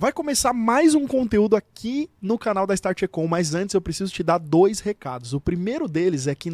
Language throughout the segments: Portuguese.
Vai começar mais um conteúdo aqui no canal da Start Econ, mas antes eu preciso te dar 2 recados. O primeiro deles é que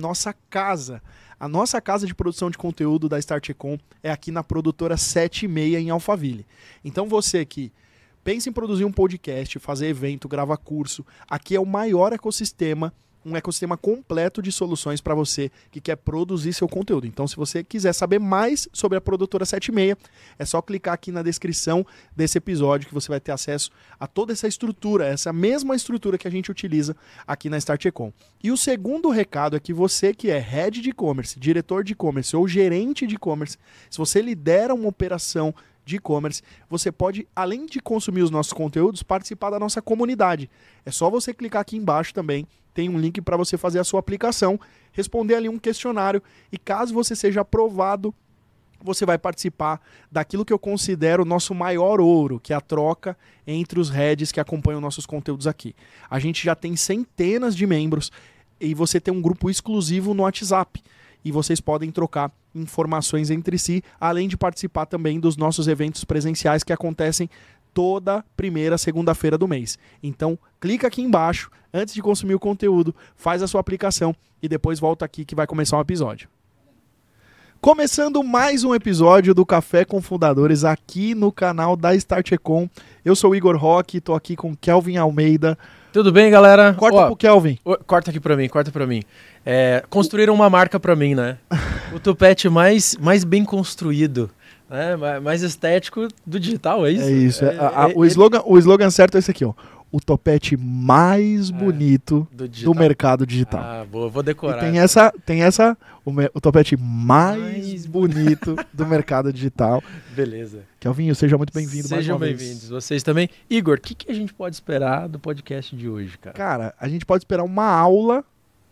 a nossa casa de produção de conteúdo da Start Econ é aqui na produtora 76 em Alphaville. Então você que pensa em produzir um podcast, fazer evento, gravar curso, aqui é o maior ecossistema, um ecossistema completo de soluções para você que quer produzir seu conteúdo. Então, se você quiser saber mais sobre a produtora 76, é só clicar aqui na descrição desse episódio que você vai ter acesso a toda essa estrutura, essa mesma estrutura que a gente utiliza aqui na Start Econ. E o segundo recado é que você que é head de e-commerce, diretor de e-commerce ou gerente de e-commerce, se você lidera uma operação de e-commerce, você pode, além de consumir os nossos conteúdos, participar da nossa comunidade. É só você clicar aqui embaixo também, tem um link para você fazer a sua aplicação, responder ali um questionário e caso você seja aprovado, você vai participar daquilo que eu considero o nosso maior ouro, que é a troca entre os heads que acompanham nossos conteúdos aqui. A gente já tem centenas de membros e você tem um grupo exclusivo no WhatsApp. E vocês podem trocar informações entre si, além de participar também dos nossos eventos presenciais que acontecem toda primeira segunda-feira do mês. Então, clica aqui embaixo, antes de consumir o conteúdo, faz a sua aplicação e depois volta aqui que vai começar um episódio. Começando mais um episódio do Café com Fundadores aqui no canal da Start Econ. Eu sou o Igor Roque, estou aqui com Kelvin Almeida. Tudo bem, galera? Corta pro Kelvin. Corta aqui pra mim. Construíram uma marca pra mim, né? O topete mais bem construído, né? Mais estético do digital, é isso? É isso. O slogan certo é esse aqui, ó. O topete mais bonito do mercado digital. Ah, boa, vou decorar. E tem essa o topete mais bonito do mercado digital. Beleza. Kelvinho, seja muito bem-vindo mais uma vez. Sejam bem-vindos, vocês também. Igor, o que a gente pode esperar do podcast de hoje, cara? Cara, a gente pode esperar uma aula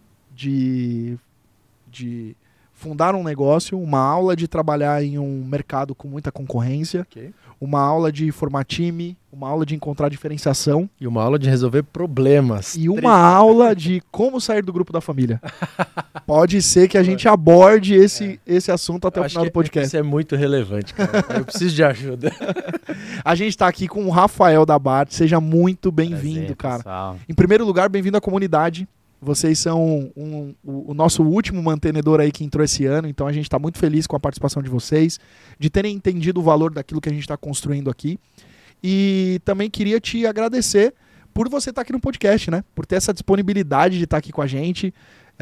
de fundar um negócio, uma aula de trabalhar em um mercado com muita concorrência, uma aula de formar time, uma aula de encontrar diferenciação. E uma aula de resolver problemas. E uma aula de como sair do grupo da família. Pode ser que a gente aborde esse assunto até o final do podcast. Isso é muito relevante, cara. Eu preciso de ajuda. A gente está aqui com o Rafael da Bart. Seja muito bem-vindo, cara. Pessoal. Em primeiro lugar, bem-vindo à comunidade. Vocês são o nosso último mantenedor aí que entrou esse ano, então a gente está muito feliz com a participação de vocês, de terem entendido o valor daquilo que a gente está construindo aqui. E também queria te agradecer por você estar aqui no podcast, né? Por ter essa disponibilidade de estar aqui com a gente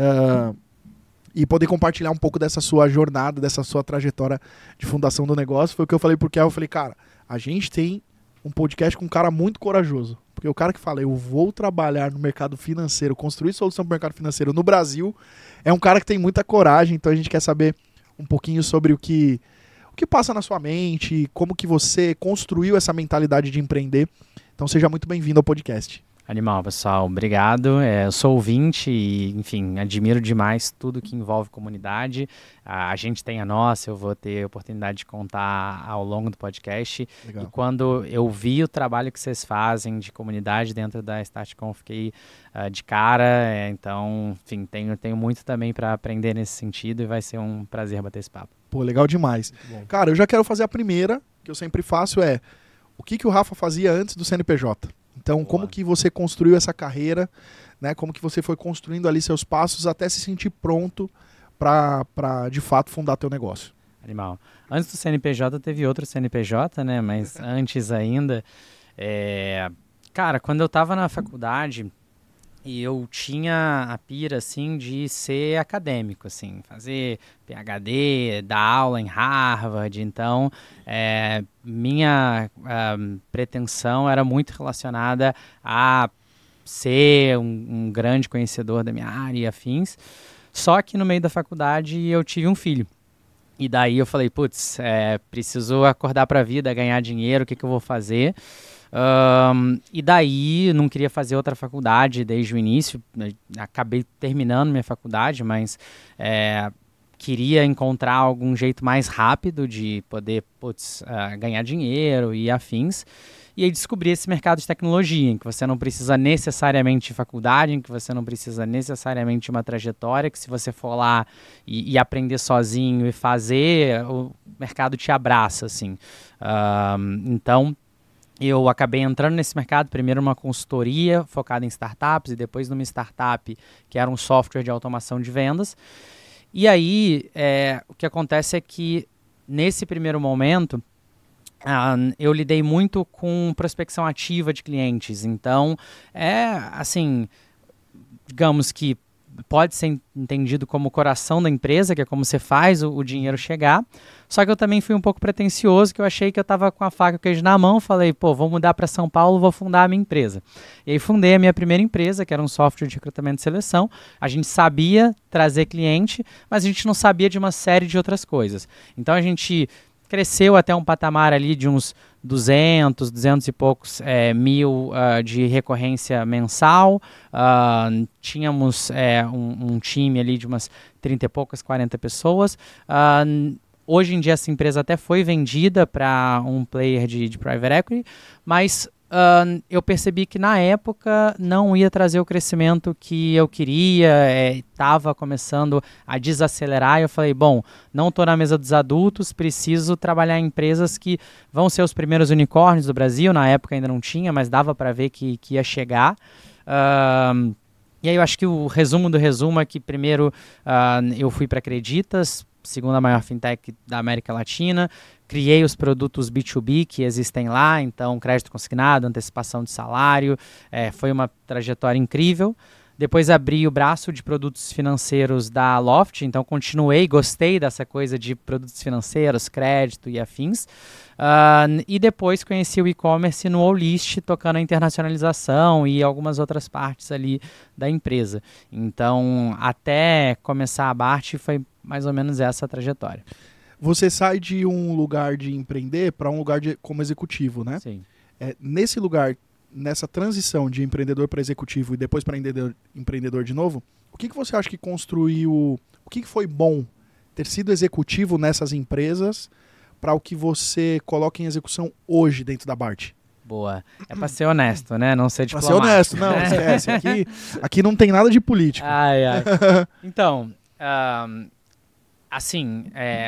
e poder compartilhar um pouco dessa sua jornada, dessa sua trajetória de fundação do negócio. Foi o que eu falei pro Kel, eu falei, cara, a gente tem um podcast com um cara muito corajoso. Porque o cara que fala, eu vou trabalhar no mercado financeiro, construir solução para o mercado financeiro no Brasil, é um cara que tem muita coragem. Então a gente quer saber um pouquinho sobre o que passa na sua mente, como que você construiu essa mentalidade de empreender. Então seja muito bem-vindo ao podcast. Animal, pessoal. Obrigado. Eu sou ouvinte e, enfim, admiro demais tudo que envolve comunidade. A gente tem a nossa, eu vou ter a oportunidade de contar ao longo do podcast. Legal. E quando eu vi o trabalho que vocês fazem de comunidade dentro da StartCon, fiquei de cara. Então, enfim, tenho muito também para aprender nesse sentido e vai ser um prazer bater esse papo. Pô, legal demais. Cara, eu já quero fazer a primeira, que eu sempre faço, o que o Rafa fazia antes do CNPJ? Então, como que você construiu essa carreira, né? Como que você foi construindo ali seus passos até se sentir pronto para de fato fundar teu negócio? Animal. Antes do CNPJ teve outro CNPJ, né? Mas antes ainda, cara, quando eu estava na faculdade, eu tinha a pira, assim, de ser acadêmico, assim, fazer PhD, dar aula em Harvard. Então, minha pretensão era muito relacionada a ser um grande conhecedor da minha área e afins. Só que no meio da faculdade eu tive um filho. E daí eu falei, putz, preciso acordar para a vida, ganhar dinheiro, o que eu vou fazer? E daí não queria fazer outra faculdade desde o início, acabei terminando minha faculdade, mas queria encontrar algum jeito mais rápido de poder ganhar dinheiro e afins. E aí descobri esse mercado de tecnologia, em que você não precisa necessariamente de faculdade, em que você não precisa necessariamente de uma trajetória, que se você for lá e aprender sozinho e fazer, o mercado te abraça, assim. Então, eu acabei entrando nesse mercado, primeiro numa consultoria focada em startups e depois numa startup que era um software de automação de vendas. E aí, o que acontece é que nesse primeiro momento, eu lidei muito com prospecção ativa de clientes. Então, assim, digamos que pode ser entendido como o coração da empresa, que é como você faz o dinheiro chegar. Só que eu também fui um pouco pretencioso, que eu achei que eu estava com a faca e o queijo na mão. Falei, pô, vou mudar para São Paulo, vou fundar a minha empresa. E aí fundei a minha primeira empresa, que era um software de recrutamento e seleção. A gente sabia trazer cliente, mas a gente não sabia de uma série de outras coisas. Então a gente cresceu até um patamar ali de uns 200 e poucos mil de recorrência mensal. Tínhamos um time ali de umas 30 e poucas, 40 pessoas. Hoje em dia essa empresa até foi vendida para um player de private equity, mas eu percebi que na época não ia trazer o crescimento que eu queria, estava começando a desacelerar. Eu falei, bom, não estou na mesa dos adultos, preciso trabalhar em empresas que vão ser os primeiros unicórnios do Brasil. Na época ainda não tinha, mas dava para ver que ia chegar. E aí eu acho que o resumo do resumo é que primeiro eu fui para Creditas, segunda maior fintech da América Latina, criei os produtos B2B que existem lá, então crédito consignado, antecipação de salário, foi uma trajetória incrível. Depois abri o braço de produtos financeiros da Loft, então continuei, gostei dessa coisa de produtos financeiros, crédito e afins. E depois conheci o e-commerce no Allist, tocando a internacionalização e algumas outras partes ali da empresa. Então, até começar a Bart foi mais ou menos essa a trajetória. Você sai de um lugar de empreender para um lugar como executivo, né? Sim. Nesse lugar, nessa transição de empreendedor para executivo e depois para empreendedor de novo, o que você acha que construiu, o que foi bom ter sido executivo nessas empresas para o que você coloca em execução hoje dentro da Bart? Boa. É para ser honesto, né? Não ser diplomático. Para ser honesto, não, esquece. Aqui não tem nada de político. Ai. Então, assim,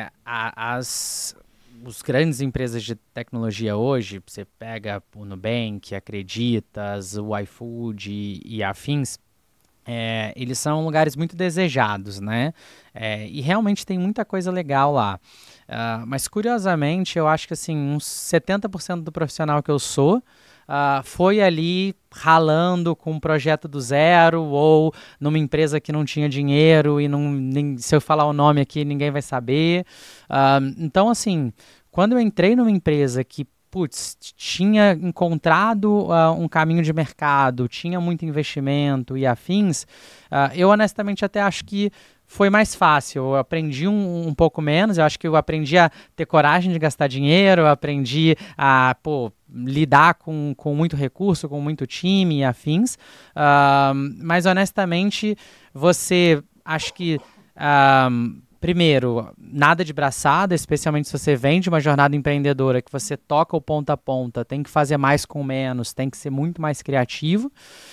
os grandes empresas de tecnologia hoje, você pega o Nubank, Acreditas, o iFood e afins, eles são lugares muito desejados, né? E realmente tem muita coisa legal lá. Mas, curiosamente, eu acho que assim, uns 70% do profissional que eu sou foi ali ralando com um projeto do zero ou numa empresa que não tinha dinheiro e se eu falar o nome aqui ninguém vai saber. Então, assim, quando eu entrei numa empresa que tinha encontrado um caminho de mercado, tinha muito investimento e afins, eu honestamente até acho que foi mais fácil. Eu aprendi um pouco menos, eu acho que eu aprendi a ter coragem de gastar dinheiro, eu aprendi a lidar com muito recurso, com muito time e afins, mas honestamente você acho que primeiro, nada de braçada, especialmente se você vem de uma jornada empreendedora que você toca o ponta a ponta, tem que fazer mais com menos, tem que ser muito mais criativo.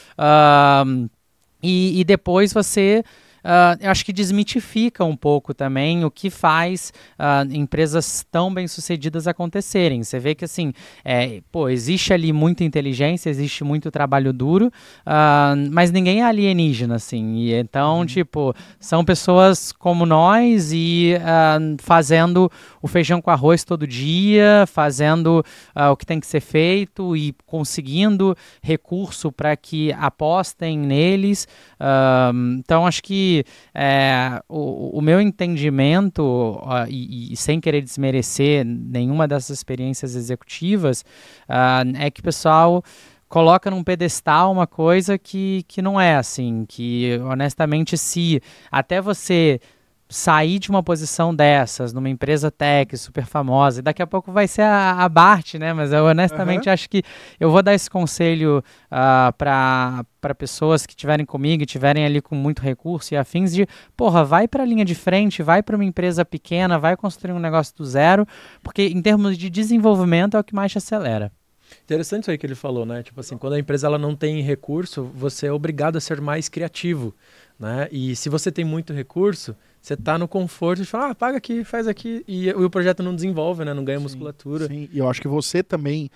E depois você, eu acho que desmitifica um pouco também o que faz empresas tão bem-sucedidas acontecerem. Você vê que, assim, existe ali muita inteligência, existe muito trabalho duro, mas ninguém é alienígena, assim. E então, são pessoas como nós e fazendo o feijão com arroz todo dia, fazendo o que tem que ser feito e conseguindo recurso para que apostem neles. Então, acho que o meu entendimento, e sem querer desmerecer nenhuma dessas experiências executivas, é que o pessoal coloca num pedestal uma coisa que não é assim, que honestamente se até você sair de uma posição dessas, numa empresa tech super famosa, e daqui a pouco vai ser a Bart, né? Mas eu honestamente acho que eu vou dar esse conselho para pessoas que estiverem comigo e estiverem ali com muito recurso e afins de, vai para a linha de frente, vai para uma empresa pequena, vai construir um negócio do zero, porque em termos de desenvolvimento é o que mais te acelera. Interessante isso aí que ele falou, né? Tipo assim, quando a empresa ela não tem recurso, você é obrigado a ser mais criativo, né? E se você tem muito recurso, você está no conforto de falar, paga aqui, faz aqui, e o projeto não desenvolve, né? Não ganha musculatura. Sim, e eu acho que você também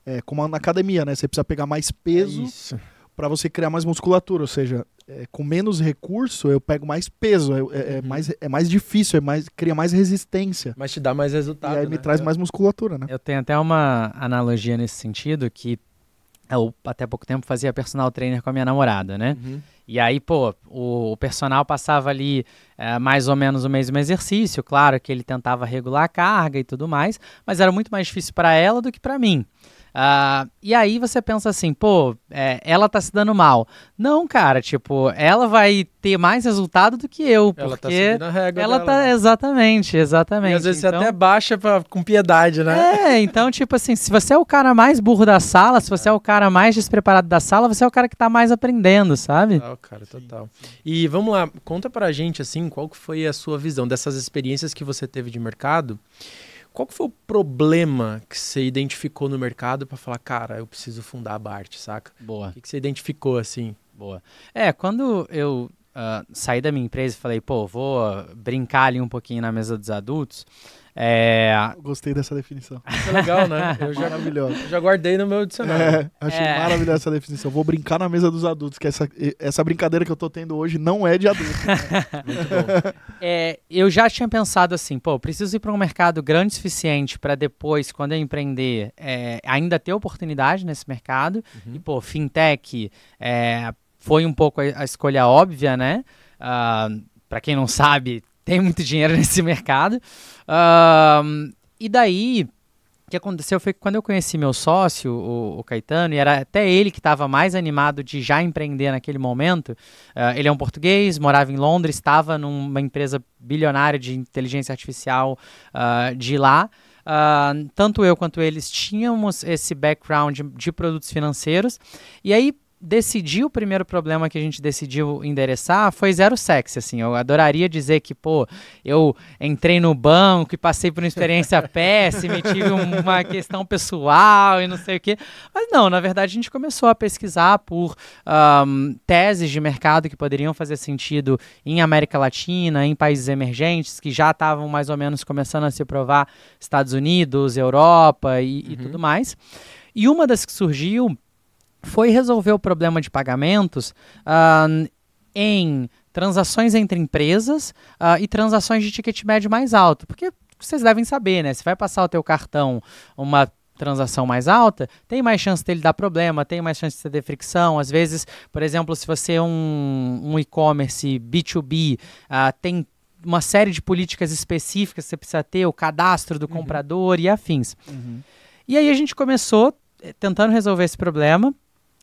como na academia, né? Você precisa pegar mais peso para você criar mais musculatura, ou seja, com menos recurso eu pego mais peso, é mais difícil, cria mais resistência. Mas te dá mais resultado, E aí me traz mais musculatura, né? Eu tenho até uma analogia nesse sentido, que eu até pouco tempo fazia personal trainer com a minha namorada, né? E aí, pô, o personal passava ali mais ou menos o mesmo exercício, claro que ele tentava regular a carga e tudo mais, mas era muito mais difícil para ela do que para mim. E aí você pensa assim, pô, ela tá se dando mal. Não, cara, tipo, ela vai ter mais resultado do que eu, Ela tá porque seguindo a regra ela dela, tá, né? exatamente. E às vezes Então, você até baixa com piedade, né? então, tipo assim, se você é o cara mais burro da sala, se você é o cara mais despreparado da sala, você é o cara que tá mais aprendendo, sabe? Total, cara, total. E vamos lá, conta pra gente, assim, qual que foi a sua visão dessas experiências que você teve de mercado? Qual que foi o problema que você identificou no mercado pra falar, cara, eu preciso fundar a Bart, saca? Boa. O que você identificou, assim? Boa. Quando eu saí da minha empresa e falei, pô, vou brincar ali um pouquinho na mesa dos adultos, Gostei dessa definição. Isso é legal, né? Maravilhosa. Eu já guardei no meu dicionário. Achei maravilhosa essa definição. Vou brincar na mesa dos adultos, que essa brincadeira que eu tô tendo hoje não é de adulto. Né? Muito bom. Eu já tinha pensado assim, pô, preciso ir para um mercado grande o suficiente para depois, quando eu empreender, ainda ter oportunidade nesse mercado. E, pô, fintech foi um pouco a escolha óbvia, né? Para quem não sabe, tem muito dinheiro nesse mercado. E daí, o que aconteceu foi que quando eu conheci meu sócio, o Caetano, e era até ele que estava mais animado de já empreender naquele momento, ele é um português, morava em Londres, estava numa empresa bilionária de inteligência artificial de lá. Tanto eu quanto eles tínhamos esse background de produtos financeiros. E aí, o primeiro problema que a gente decidiu endereçar foi zero sexy, assim, eu adoraria dizer que, pô, eu entrei no banco e passei por uma experiência péssima e tive uma questão pessoal e não sei o quê, mas não, na verdade a gente começou a pesquisar por teses de mercado que poderiam fazer sentido em América Latina, em países emergentes, que já estavam mais ou menos começando a se provar, Estados Unidos, Europa e tudo mais, e uma das que surgiu foi resolver o problema de pagamentos em transações entre empresas e transações de ticket médio mais alto. Porque vocês devem saber, né? Se vai passar o teu cartão uma transação mais alta, tem mais chance dele dar problema, tem mais chance de ter fricção. Às vezes, por exemplo, se você é um e-commerce B2B, tem uma série de políticas específicas que você precisa ter, o cadastro do comprador e afins. E aí a gente começou tentando resolver esse problema.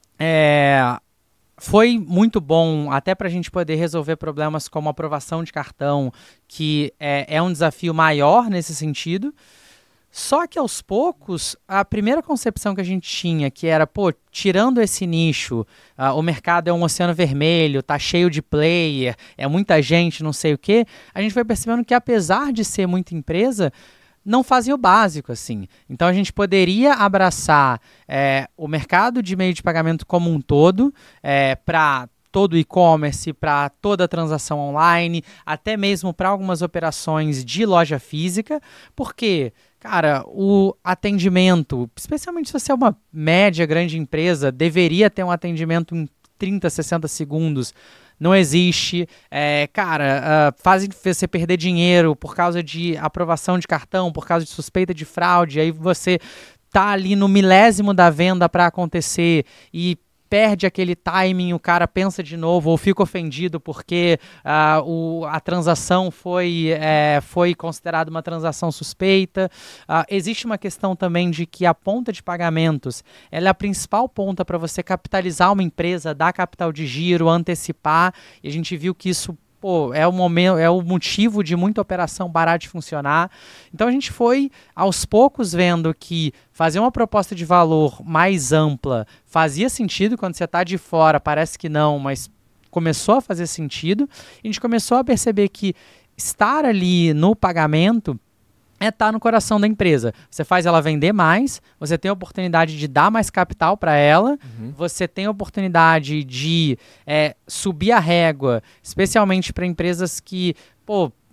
Foi muito bom até para a gente poder resolver problemas como aprovação de cartão, que é um desafio maior nesse sentido. Só que aos poucos, a primeira concepção que a gente tinha, que era, pô, tirando esse nicho, o mercado é um oceano vermelho, tá cheio de player, é muita gente, não sei o quê, a gente foi percebendo que apesar de ser muita empresa, não fazem o básico, assim. Então, a gente poderia abraçar o mercado de meio de pagamento como um todo, para todo o e-commerce, para toda a transação online, até mesmo para algumas operações de loja física, porque, cara, o atendimento, especialmente se você é uma média, grande empresa, deveria ter um atendimento em 30, 60 segundos, não existe, fazem você perder dinheiro por causa de aprovação de cartão, por causa de suspeita de fraude, aí você tá ali no milésimo da venda para acontecer e perde aquele timing, o cara pensa de novo ou fica ofendido porque a transação foi considerada uma transação suspeita. Existe uma questão também de que a ponta de pagamentos ela é a principal ponta para você capitalizar uma empresa, dar capital de giro, antecipar, e a gente viu que isso é o motivo de muita operação parar de funcionar. Então a gente foi aos poucos vendo que fazer uma proposta de valor mais ampla fazia sentido. Quando você está de fora parece que não, mas começou a fazer sentido. A gente começou a perceber que estar ali no pagamento estar no coração da empresa. Você faz ela vender mais, você tem a oportunidade de dar mais capital para ela, você tem a oportunidade de subir a régua, especialmente para empresas que,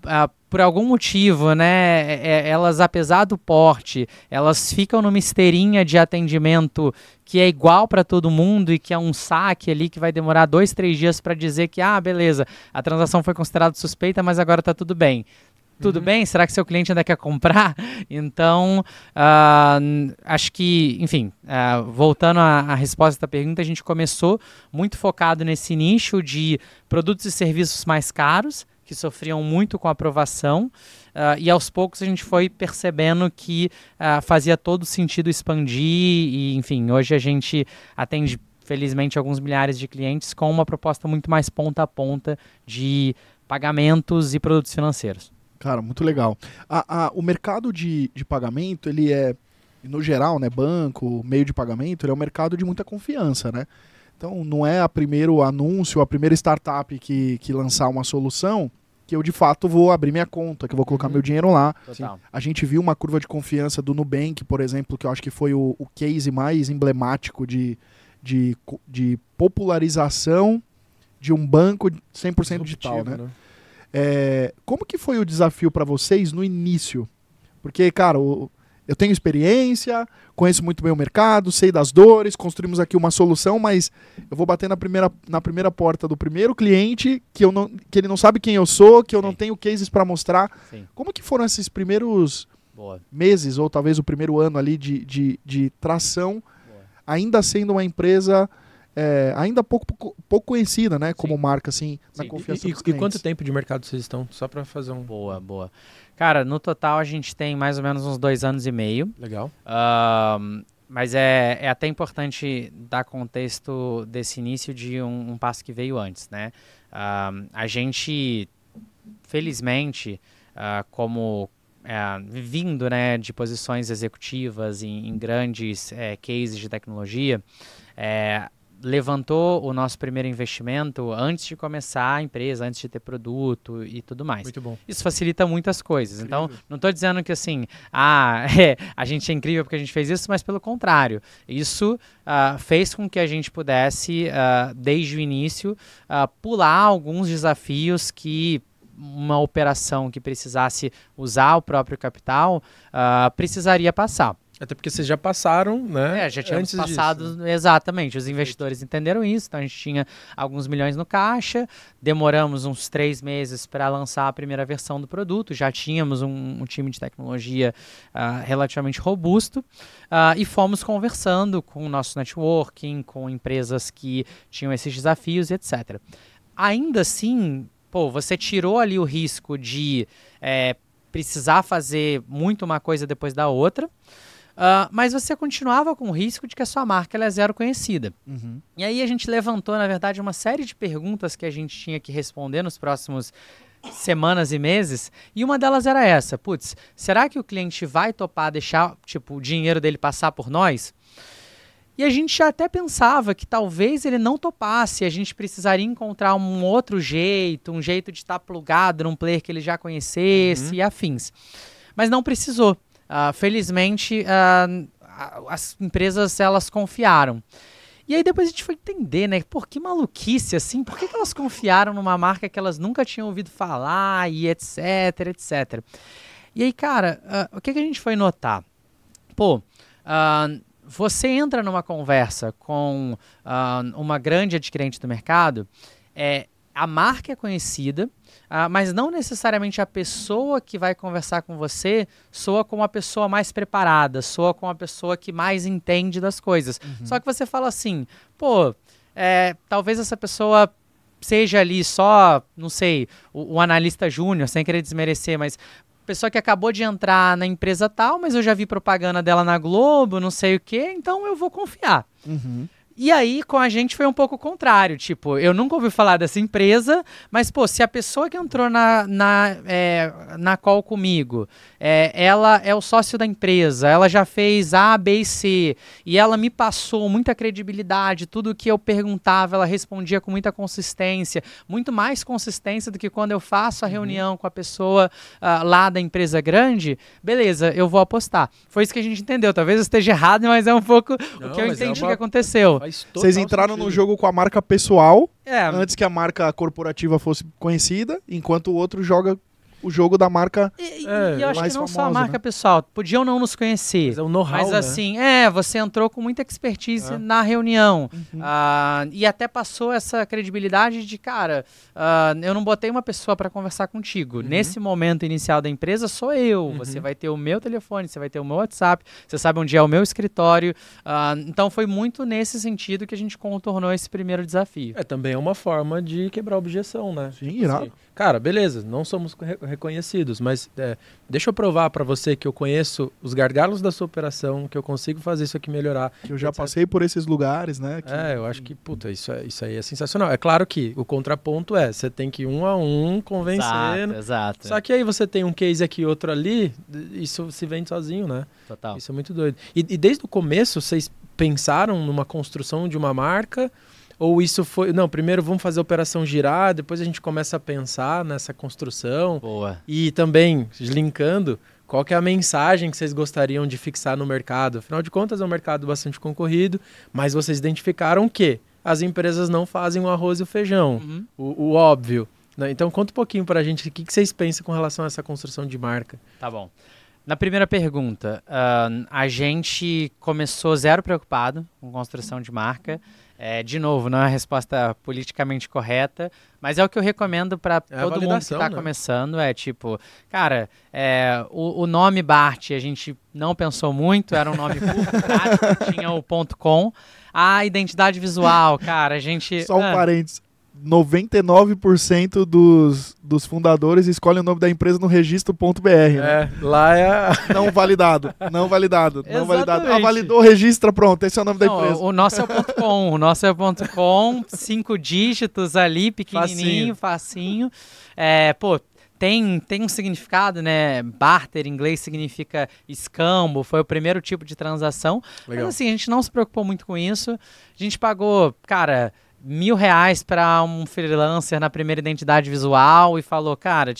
por algum motivo, né, elas, apesar do porte, elas ficam numa esteirinha de atendimento que é igual para todo mundo e que é um saque ali que vai demorar 2, 3 dias para dizer que, beleza, a transação foi considerada suspeita, mas agora está tudo bem. Tudo bem? Será que seu cliente ainda quer comprar? Então, acho que, enfim, voltando à resposta da pergunta, a gente começou muito focado nesse nicho de produtos e serviços mais caros, que sofriam muito com a aprovação, e aos poucos a gente foi percebendo que fazia todo sentido expandir, e, enfim, hoje a gente atende, felizmente, alguns milhares de clientes com uma proposta muito mais ponta a ponta de pagamentos e produtos financeiros. Cara, muito legal. O mercado de pagamento, ele é, no geral, né, banco, meio de pagamento, ele é um mercado de muita confiança, né? Então, não é a primeiro anúncio, a primeira startup que lançar uma solução que eu, de fato, vou abrir minha conta, que eu vou colocar meu dinheiro lá. Total. A gente viu uma curva de confiança do Nubank, por exemplo, que eu acho que foi o case mais emblemático de popularização de um banco 100% digital, né? Como que foi o desafio para vocês no início? Porque, cara, eu tenho experiência, conheço muito bem o mercado, sei das dores, construímos aqui uma solução, mas eu vou bater na primeira porta do primeiro cliente que ele não sabe quem eu sou, que eu não tenho cases para mostrar. Sim. Como que foram esses primeiros meses, ou talvez o primeiro ano ali de tração, ainda sendo uma empresa ainda pouco conhecida, né, como marca, assim, na confiança dos clientes? E quanto tempo de mercado vocês estão? Só para fazer um... Boa. Cara, no total a gente tem mais ou menos uns 2 anos e meio. Legal. Mas é até importante dar contexto desse início de um passo que veio antes, né? A gente, felizmente, como vindo, né, de posições executivas em grandes cases de tecnologia, levantou o nosso primeiro investimento antes de começar a empresa, antes de ter produto e tudo mais. Muito bom. Isso facilita muitas coisas. Incrível. Então, não estou dizendo que assim, a gente é incrível porque a gente fez isso, mas pelo contrário. Isso fez com que a gente pudesse, desde o início, pular alguns desafios que uma operação que precisasse usar o próprio capital precisaria passar. Até porque vocês já passaram, né? Já tínhamos antes passado, disso. Exatamente. Os investidores entenderam isso, então a gente tinha alguns milhões no caixa, demoramos uns 3 meses para lançar a primeira versão do produto, já tínhamos um time de tecnologia relativamente robusto e fomos conversando com o nosso networking, com empresas que tinham esses desafios, etc. Ainda assim, você tirou ali o risco de precisar fazer muito uma coisa depois da outra, mas você continuava com o risco de que a sua marca ela é zero conhecida. Uhum. E aí a gente levantou, na verdade, uma série de perguntas que a gente tinha que responder nos próximos semanas e meses, e uma delas era essa: será que o cliente vai topar deixar o dinheiro dele passar por nós? E a gente já até pensava que talvez ele não topasse, a gente precisaria encontrar um outro jeito, um jeito de estar plugado num player que ele já conhecesse e afins. Mas não precisou. Felizmente, as empresas, elas confiaram. E aí depois a gente foi entender, né? Que maluquice, assim? Por que elas confiaram numa marca que elas nunca tinham ouvido falar e etc, etc. E aí, cara, o que a gente foi notar? Você entra numa conversa com uma grande adquirente do mercado, a marca é conhecida, mas não necessariamente a pessoa que vai conversar com você soa como a pessoa mais preparada, soa como a pessoa que mais entende das coisas. Só que você fala assim, talvez essa pessoa seja ali só, não sei, o analista júnior, sem querer desmerecer, mas pessoa que acabou de entrar na empresa tal, mas eu já vi propaganda dela na Globo, não sei o quê, então eu vou confiar. Uhum. E aí, com a gente, foi um pouco o contrário. Eu nunca ouvi falar dessa empresa, mas, se a pessoa que entrou na call comigo, ela é o sócio da empresa, ela já fez A, B e C, e ela me passou muita credibilidade, tudo que eu perguntava, ela respondia com muita consistência, muito mais consistência do que quando eu faço a reunião com a pessoa lá da empresa grande, beleza, eu vou apostar. Foi isso que a gente entendeu. Talvez eu esteja errado, mas é um pouco o que eu entendi que aconteceu. Vocês entraram no jogo com a marca pessoal, antes que a marca corporativa fosse conhecida, enquanto o outro joga o jogo da marca. E eu acho mais que não só a famosa, marca né? pessoal, podiam não nos conhecer. Mas é o know-how, Mas né? assim, você entrou com muita expertise na reunião. E até passou essa credibilidade de, cara, eu não botei uma pessoa para conversar contigo. Nesse momento inicial da empresa, sou eu. Você vai ter o meu telefone, você vai ter o meu WhatsApp, você sabe onde é o meu escritório. Então foi muito nesse sentido que a gente contornou esse primeiro desafio. Também é uma forma de quebrar a objeção, né? Sim, Tipo irado. assim, cara, beleza, não somos reconhecidos, mas deixa eu provar pra você que eu conheço os gargalos da sua operação, que eu consigo fazer isso aqui melhorar. Que eu já etc. passei por esses lugares, né? Eu acho que, puta, isso aí é sensacional. É claro que o contraponto você tem que ir um a um convencendo. Exato. Só que aí você tem um case aqui e outro ali, isso se vende sozinho, né? Total. Isso é muito doido. E desde o começo, vocês pensaram numa construção de uma marca? Ou isso foi... Não, primeiro vamos fazer a operação girar, depois a gente começa a pensar nessa construção. Boa. E também, linkando, qual que é a mensagem que vocês gostariam de fixar no mercado? Afinal de contas, é um mercado bastante concorrido, mas vocês identificaram que as empresas não fazem o arroz e o feijão, o óbvio. Né? Então, conta um pouquinho pra gente o que vocês pensam com relação a essa construção de marca. Tá bom. Na primeira pergunta, a gente começou zero preocupado com construção de marca. De novo, não é a resposta politicamente correta, mas é o que eu recomendo para todo mundo que está começando. Cara, o nome Bart a gente não pensou muito, era um nome curto, prático, tinha o .com. A identidade visual, cara, a gente... Só um parênteses. 99% dos fundadores escolhem o nome da empresa no registro.br, né? Lá é... Não validado. Exatamente. Validou, registra, pronto. Esse é o nome da empresa. O nosso é o .com. 5 dígitos ali, pequenininho, facinho. Tem um significado, né? Barter, em inglês, significa escambo. Foi o primeiro tipo de transação. Legal. Mas assim, a gente não se preocupou muito com isso. A gente pagou, cara... R$1.000 para um freelancer na primeira identidade visual e falou, cara,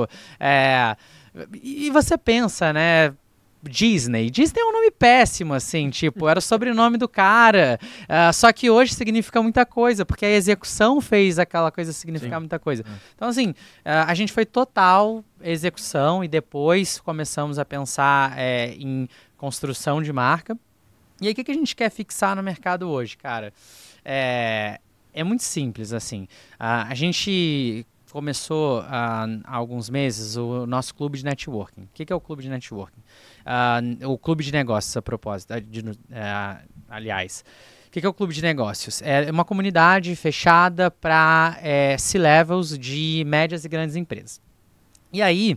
E você pensa, né? Disney é um nome péssimo, assim, era o sobrenome do cara. Só que hoje significa muita coisa, porque a execução fez aquela coisa significar muita coisa. Então, assim, a gente foi total execução e depois começamos a pensar em construção de marca. E aí, o que a gente quer fixar no mercado hoje, cara? É muito simples, assim. A gente começou há alguns meses o nosso clube de networking. O que é o clube de networking? O clube de negócios, a propósito. Aliás, o que é o clube de negócios? É uma comunidade fechada para C-levels de médias e grandes empresas. E aí,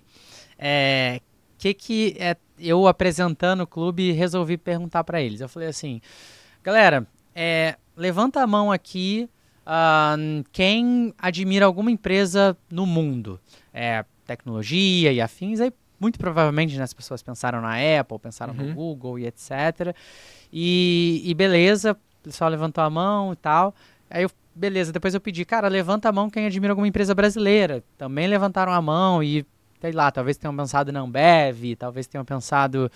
eu apresentando o clube resolvi perguntar para eles. Eu falei assim, galera, levanta a mão aqui quem admira alguma empresa no mundo, tecnologia e afins. Aí muito provavelmente as pessoas pensaram na Apple, pensaram no Google e etc. E beleza, o pessoal levantou a mão e tal. Aí beleza, depois eu pedi, cara, levanta a mão quem admira alguma empresa brasileira. Também levantaram a mão e sei lá, talvez tenham pensado na Ambev, talvez tenham pensado,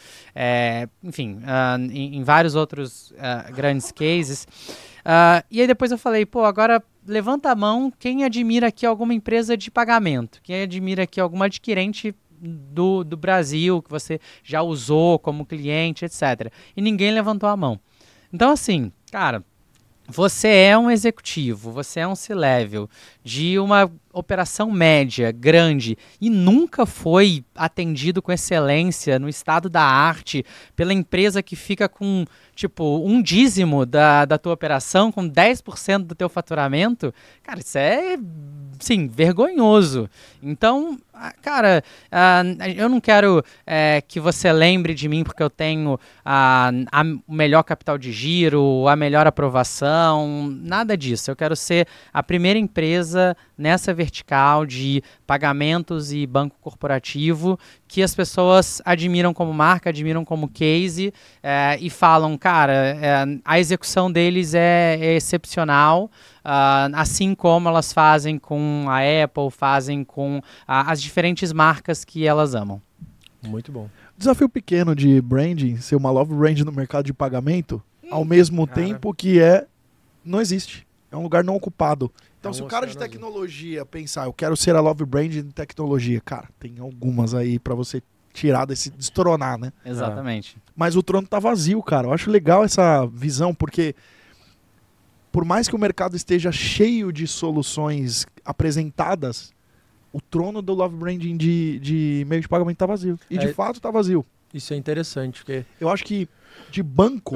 em vários outros grandes cases. E aí depois eu falei, agora levanta a mão quem admira aqui alguma empresa de pagamento, quem admira aqui alguma adquirente do Brasil, que você já usou como cliente, etc. E ninguém levantou a mão. Então, assim, cara, você é um executivo, você é um C-level de uma operação média, grande, e nunca foi atendido com excelência no estado da arte pela empresa que fica com, 1/10 da tua operação, com 10% do teu faturamento, cara, isso é, sim, vergonhoso. Então, cara, eu não quero que você lembre de mim porque eu tenho o melhor capital de giro, a melhor aprovação, nada disso. Eu quero ser a primeira empresa nessa vertical de pagamentos e banco corporativo que as pessoas admiram como marca, admiram como case e falam, cara, a execução deles é excepcional, assim como elas fazem com a Apple, fazem com as diferentes marcas que elas amam. Muito bom. Desafio pequeno de branding, ser uma love brand no mercado de pagamento, ao mesmo tempo que não existe. É um lugar não ocupado. Então, É um se o cara de oceano azul. tecnologia pensar, eu quero ser a Love Brand de tecnologia, cara, tem algumas aí pra você tirar destronar, né? Exatamente. Mas o trono tá vazio, cara. Eu acho legal essa visão, porque por mais que o mercado esteja cheio de soluções apresentadas, o trono do Love Branding de meio de pagamento tá vazio. E de fato tá vazio. Isso é interessante, porque Eu acho que de banco,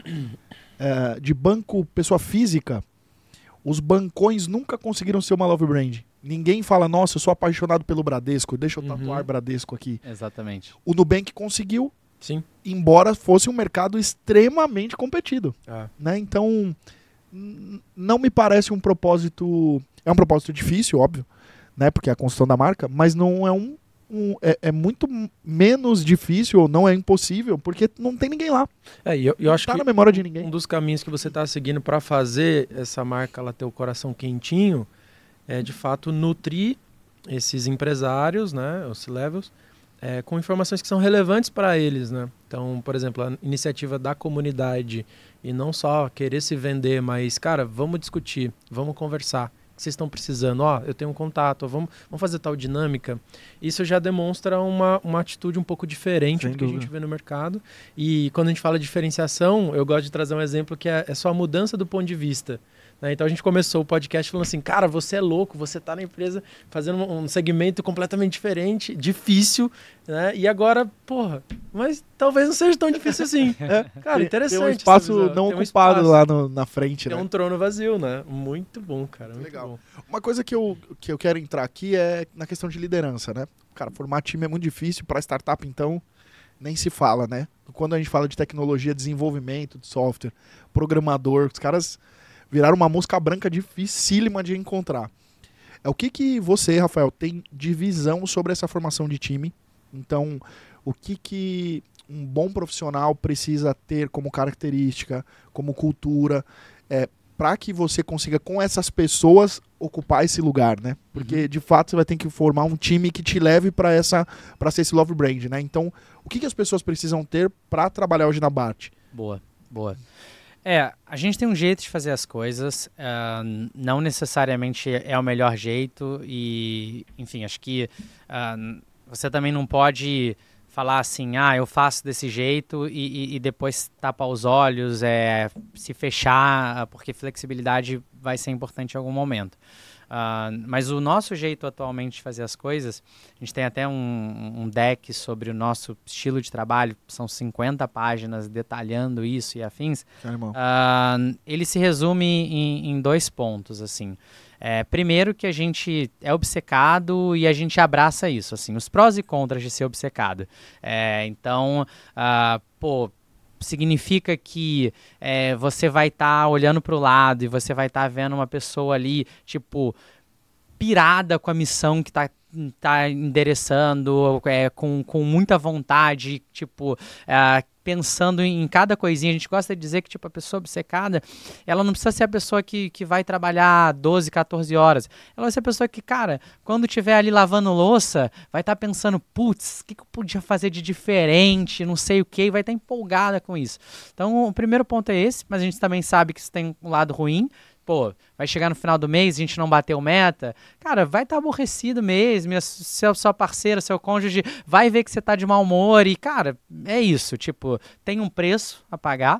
pessoa física, os bancões nunca conseguiram ser uma Love Brand. Ninguém fala, nossa, eu sou apaixonado pelo Bradesco, deixa eu tatuar Bradesco aqui. Exatamente. O Nubank conseguiu, sim. embora fosse um mercado extremamente competido. Ah, Né? Então, não me parece um propósito... É um propósito difícil, óbvio, né? Porque é a construção da marca, mas não é é muito menos difícil, ou não é impossível, porque não tem ninguém lá. e eu acho Tá que na memória de ninguém. um dos caminhos que você está seguindo para fazer essa marca ela ter o coração quentinho é, de fato, nutrir esses empresários, né, os C-levels, com informações que são relevantes para eles, né? Então, por exemplo, a iniciativa da comunidade e não só querer se vender, mas, cara, vamos discutir, vamos conversar. O que vocês estão precisando? Ó, eu tenho um contato, vamos fazer tal dinâmica. Isso já demonstra uma atitude um pouco diferente Sem do que a dúvida. gente vê no mercado. E quando a gente fala de diferenciação, eu gosto de trazer um exemplo que é só a mudança do ponto de vista. Né? Então a gente começou o podcast falando assim, cara, você é louco, você está na empresa fazendo um segmento completamente diferente, difícil, né? E agora, porra, mas talvez não seja tão difícil assim. Cara, interessante. Tem um essa espaço visão. não Tem um ocupado espaço. lá na frente, Tem né? um trono vazio, né? Muito bom, cara. Muito Legal. bom. Uma coisa que eu quero entrar aqui é na questão de liderança, né? Cara, formar time é muito difícil para startup, então nem se fala, né? Quando a gente fala de tecnologia, desenvolvimento de software, programador, os caras viraram uma mosca branca dificílima de encontrar. O que você, Rafael, tem de visão sobre essa formação de time? Então, o que um bom profissional precisa ter como característica, como cultura, para que você consiga, com essas pessoas, ocupar esse lugar, né? Porque, de fato, você vai ter que formar um time que te leve para ser esse Love Brand, né? Então, o que as pessoas precisam ter para trabalhar hoje na BART? Boa. A gente tem um jeito de fazer as coisas, não necessariamente é o melhor jeito e, enfim, acho que você também não pode falar assim, eu faço desse jeito e depois tapar os olhos, se fechar, porque flexibilidade vai ser importante em algum momento. Mas o nosso jeito atualmente de fazer as coisas, a gente tem até um deck sobre o nosso estilo de trabalho, são 50 páginas detalhando isso e afins. Ele se resume em 2 pontos, assim. Primeiro que a gente é obcecado e a gente abraça isso, assim, os prós e contras de ser obcecado. Então, significa que você vai estar olhando para o lado e você vai estar vendo uma pessoa ali, tipo, pirada com a missão que tá endereçando, com muita vontade, tipo, pensando em cada coisinha. A gente gosta de dizer que, tipo, a pessoa obcecada, ela não precisa ser a pessoa que vai trabalhar 12, 14 horas. Ela vai ser a pessoa que, cara, quando estiver ali lavando louça, vai estar pensando, putz, o que eu podia fazer de diferente, não sei o que, e vai estar empolgada com isso. Então, o primeiro ponto é esse, mas a gente também sabe que isso tem um lado ruim. Vai chegar no final do mês, a gente não bateu meta, cara, vai estar aborrecido mesmo, sua parceira, seu cônjuge vai ver que você tá de mau humor e, cara, é isso, tipo, tem um preço a pagar.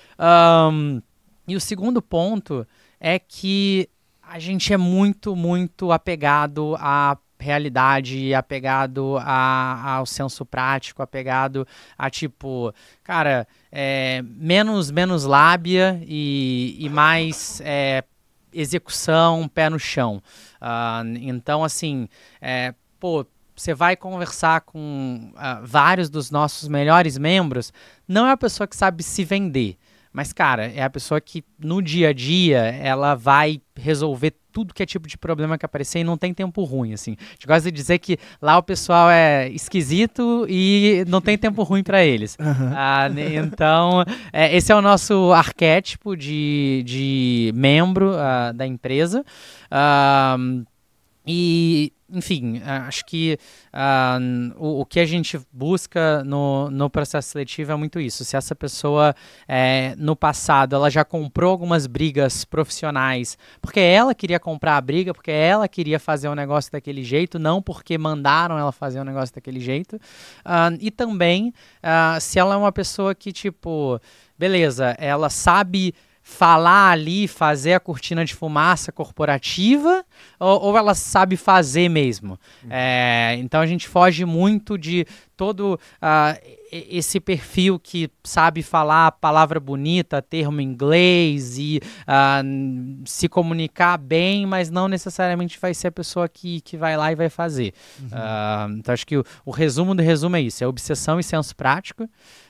E o segundo ponto é que a gente é muito, muito apegado à realidade, apegado ao senso prático, apegado a, tipo, cara, menos lábia e mais execução, pé no chão. Então, assim, você vai conversar com vários dos nossos melhores membros, não é a pessoa que sabe se vender, mas, cara, é a pessoa que no dia a dia ela vai resolver tudo que é tipo de problema que aparecer e não tem tempo ruim, assim. A gente gosta de dizer que lá o pessoal é esquisito e não tem tempo ruim para eles. Então, esse é o nosso arquétipo de membro da empresa. E, enfim, acho que o que a gente busca no processo seletivo é muito isso. Se essa pessoa, no passado, ela já comprou algumas brigas profissionais porque ela queria comprar a briga, porque ela queria fazer o negócio daquele jeito, não porque mandaram ela fazer o negócio daquele jeito. E também, se ela é uma pessoa que, tipo, beleza, ela sabe falar ali, fazer a cortina de fumaça corporativa, ou ela sabe fazer mesmo. Então a gente foge muito de todo esse perfil que sabe falar a palavra bonita, termo em inglês e se comunicar bem, mas não necessariamente vai ser a pessoa que vai lá e vai fazer. Então acho que o resumo do resumo é isso, é obsessão e senso prático.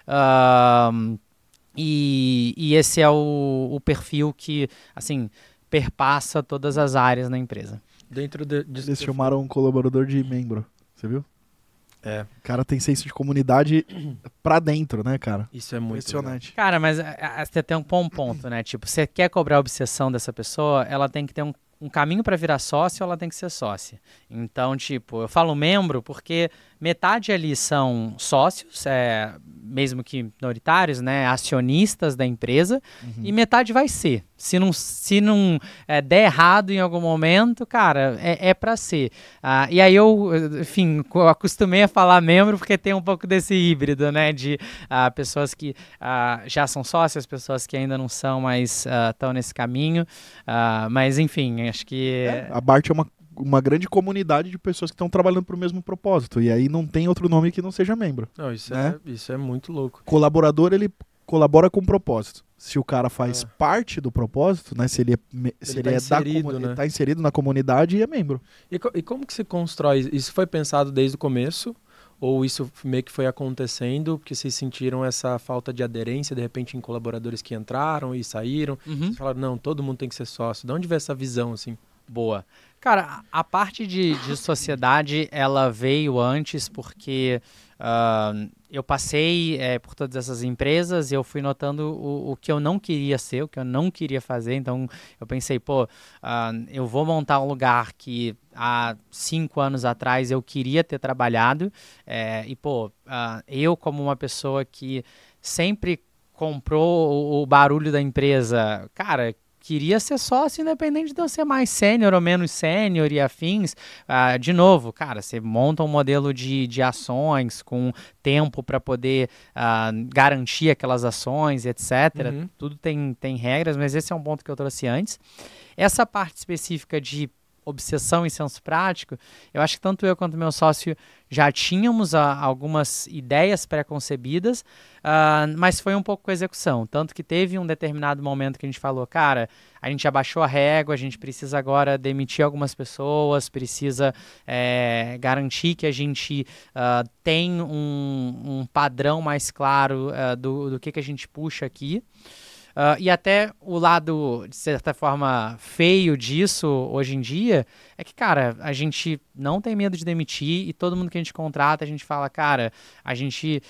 E esse é o perfil que, assim, perpassa todas as áreas na empresa. Eles chamaram um colaborador de membro, você viu? É. O cara tem senso de comunidade pra dentro, né, cara? Isso é muito impressionante. Legal. Cara, mas você tem um ponto, né? Tipo, você quer cobrar a obsessão dessa pessoa, ela tem que ter um caminho para virar sócio, ela tem que ser sócia. Então, tipo, eu falo membro porque metade ali são sócios, mesmo que minoritários, né, acionistas da empresa, e metade vai ser. Se não der errado em algum momento, cara, é para ser. E aí eu, enfim, acostumei a falar membro porque tem um pouco desse híbrido, né, de pessoas que já são sócias, pessoas que ainda não são, mas estão nesse caminho. Mas, enfim, acho que... A Bart é uma grande comunidade de pessoas que estão trabalhando para o mesmo propósito. E aí não tem outro nome que não seja membro. Não, isso, né? Isso é muito louco. Colaborador, ele colabora com propósito. Se o cara faz parte do propósito, né? Se ele tá inserido na comunidade, é membro. E como que se constrói? Isso foi pensado desde o começo? Ou isso meio que foi acontecendo porque vocês sentiram essa falta de aderência, de repente, em colaboradores que entraram e saíram? Vocês falaram, não, todo mundo tem que ser sócio. De onde veio essa visão, assim? Boa. Cara, a parte de sociedade, ela veio antes porque eu passei por todas essas empresas e eu fui notando o que eu não queria ser, o que eu não queria fazer. Então, eu pensei, eu vou montar um lugar que há 5 anos atrás eu queria ter trabalhado. Eu como uma pessoa que sempre comprou o barulho da empresa, cara, queria ser sócio independente de eu ser mais sênior ou menos sênior e afins. De novo, cara, você monta um modelo de ações com tempo para poder garantir aquelas ações, etc. Tudo tem regras, mas esse é um ponto que eu trouxe antes. Essa parte específica de obsessão e senso prático, eu acho que tanto eu quanto meu sócio já tínhamos algumas ideias pré-concebidas, mas foi um pouco com a execução. Tanto que teve um determinado momento que a gente falou, cara, a gente abaixou a régua, a gente precisa agora demitir algumas pessoas, precisa garantir que a gente tem um padrão mais claro do que a gente puxa aqui. E até o lado, de certa forma, feio disso hoje em dia é que, cara, a gente não tem medo de demitir e todo mundo que a gente contrata, a gente fala, cara, a gente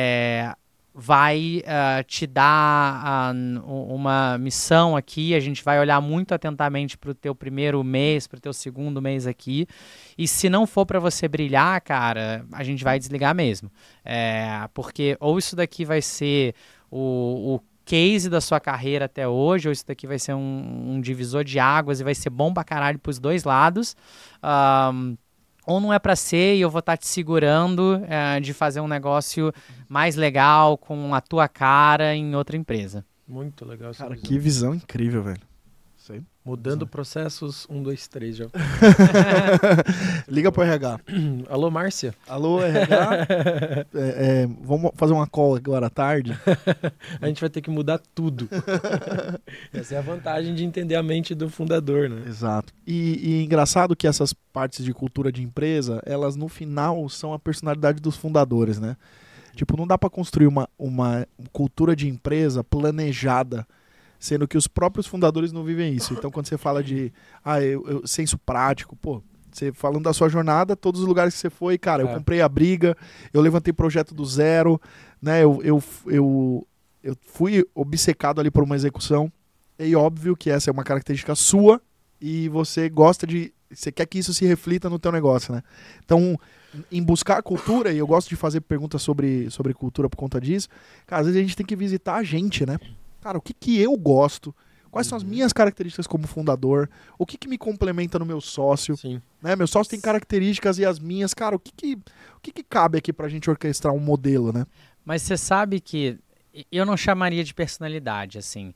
vai te dar uma missão aqui, a gente vai olhar muito atentamente para o teu primeiro mês, para o teu segundo mês aqui, e se não for para você brilhar, cara, a gente vai desligar mesmo. Porque ou isso daqui vai ser o case da sua carreira até hoje, ou isso daqui vai ser um divisor de águas e vai ser bom pra caralho pros dois lados, ou não é pra ser e eu vou estar te segurando de fazer um negócio mais legal com a tua cara em outra empresa. Muito legal essa Cara, visão. que visão incrível, velho. Sei. Mudando processos, 1, 2, 3 já. Liga pro RH. Alô, Márcia? Alô, RH? Vamos fazer uma call agora à tarde? A gente vai ter que mudar tudo. Essa é a vantagem de entender a mente do fundador, né? Exato. E engraçado que essas partes de cultura de empresa, elas no final são a personalidade dos fundadores, né? Tipo, não dá pra construir uma cultura de empresa planejada, sendo que os próprios fundadores não vivem isso. Então, quando você fala de senso prático, você falando da sua jornada, todos os lugares que você foi, cara, eu comprei a briga, eu levantei projeto do zero, né? Eu fui obcecado ali por uma execução. E óbvio que essa é uma característica sua e você gosta de você quer que isso se reflita no teu negócio, né? Então, em buscar a cultura, e eu gosto de fazer perguntas sobre cultura por conta disso, cara, às vezes a gente tem que visitar a gente, né? Cara, o que que eu gosto? Quais são as minhas características como fundador? O que que me complementa no meu sócio? Sim. Né? Meu sócio tem características e as minhas. Cara, o que que cabe aqui pra gente orquestrar um modelo, né? Mas você sabe que eu não chamaria de personalidade, assim.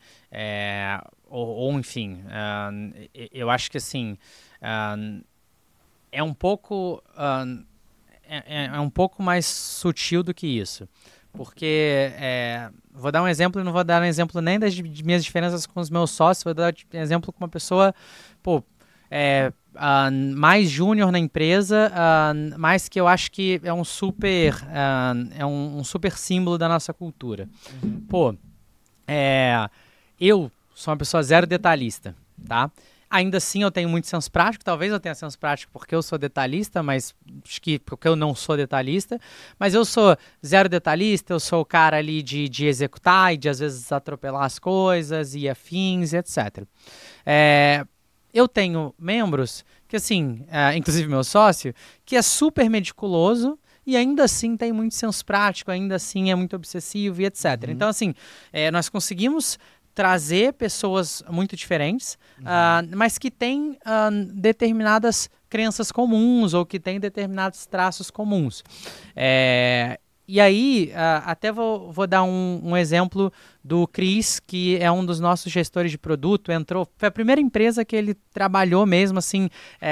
Enfim, eu acho que, assim, é um pouco... é um pouco mais sutil do que isso. Porque, vou dar um exemplo e não vou dar um exemplo nem das minhas diferenças com os meus sócios, vou dar um exemplo com uma pessoa, mais júnior na empresa, mas que eu acho que é um super, um super símbolo da nossa cultura. Eu sou uma pessoa zero detalhista, tá? Ainda assim, eu tenho muito senso prático. Talvez eu tenha senso prático porque eu sou detalhista, mas acho que porque eu não sou detalhista. Mas eu sou zero detalhista, eu sou o cara ali de executar e de, às vezes, atropelar as coisas e afins, etc. Eu tenho membros que, assim, inclusive meu sócio, que é super meticuloso e ainda assim tem muito senso prático, ainda assim é muito obsessivo e etc. Então, assim, nós conseguimos trazer pessoas muito diferentes, mas que têm determinadas crenças comuns ou que têm determinados traços comuns. E aí, até vou dar um exemplo do Cris, que é um dos nossos gestores de produto, foi a primeira empresa que ele trabalhou mesmo, assim,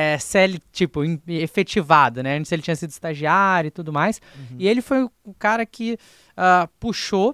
efetivado, né? Antes ele tinha sido estagiário e tudo mais, e ele foi o cara que puxou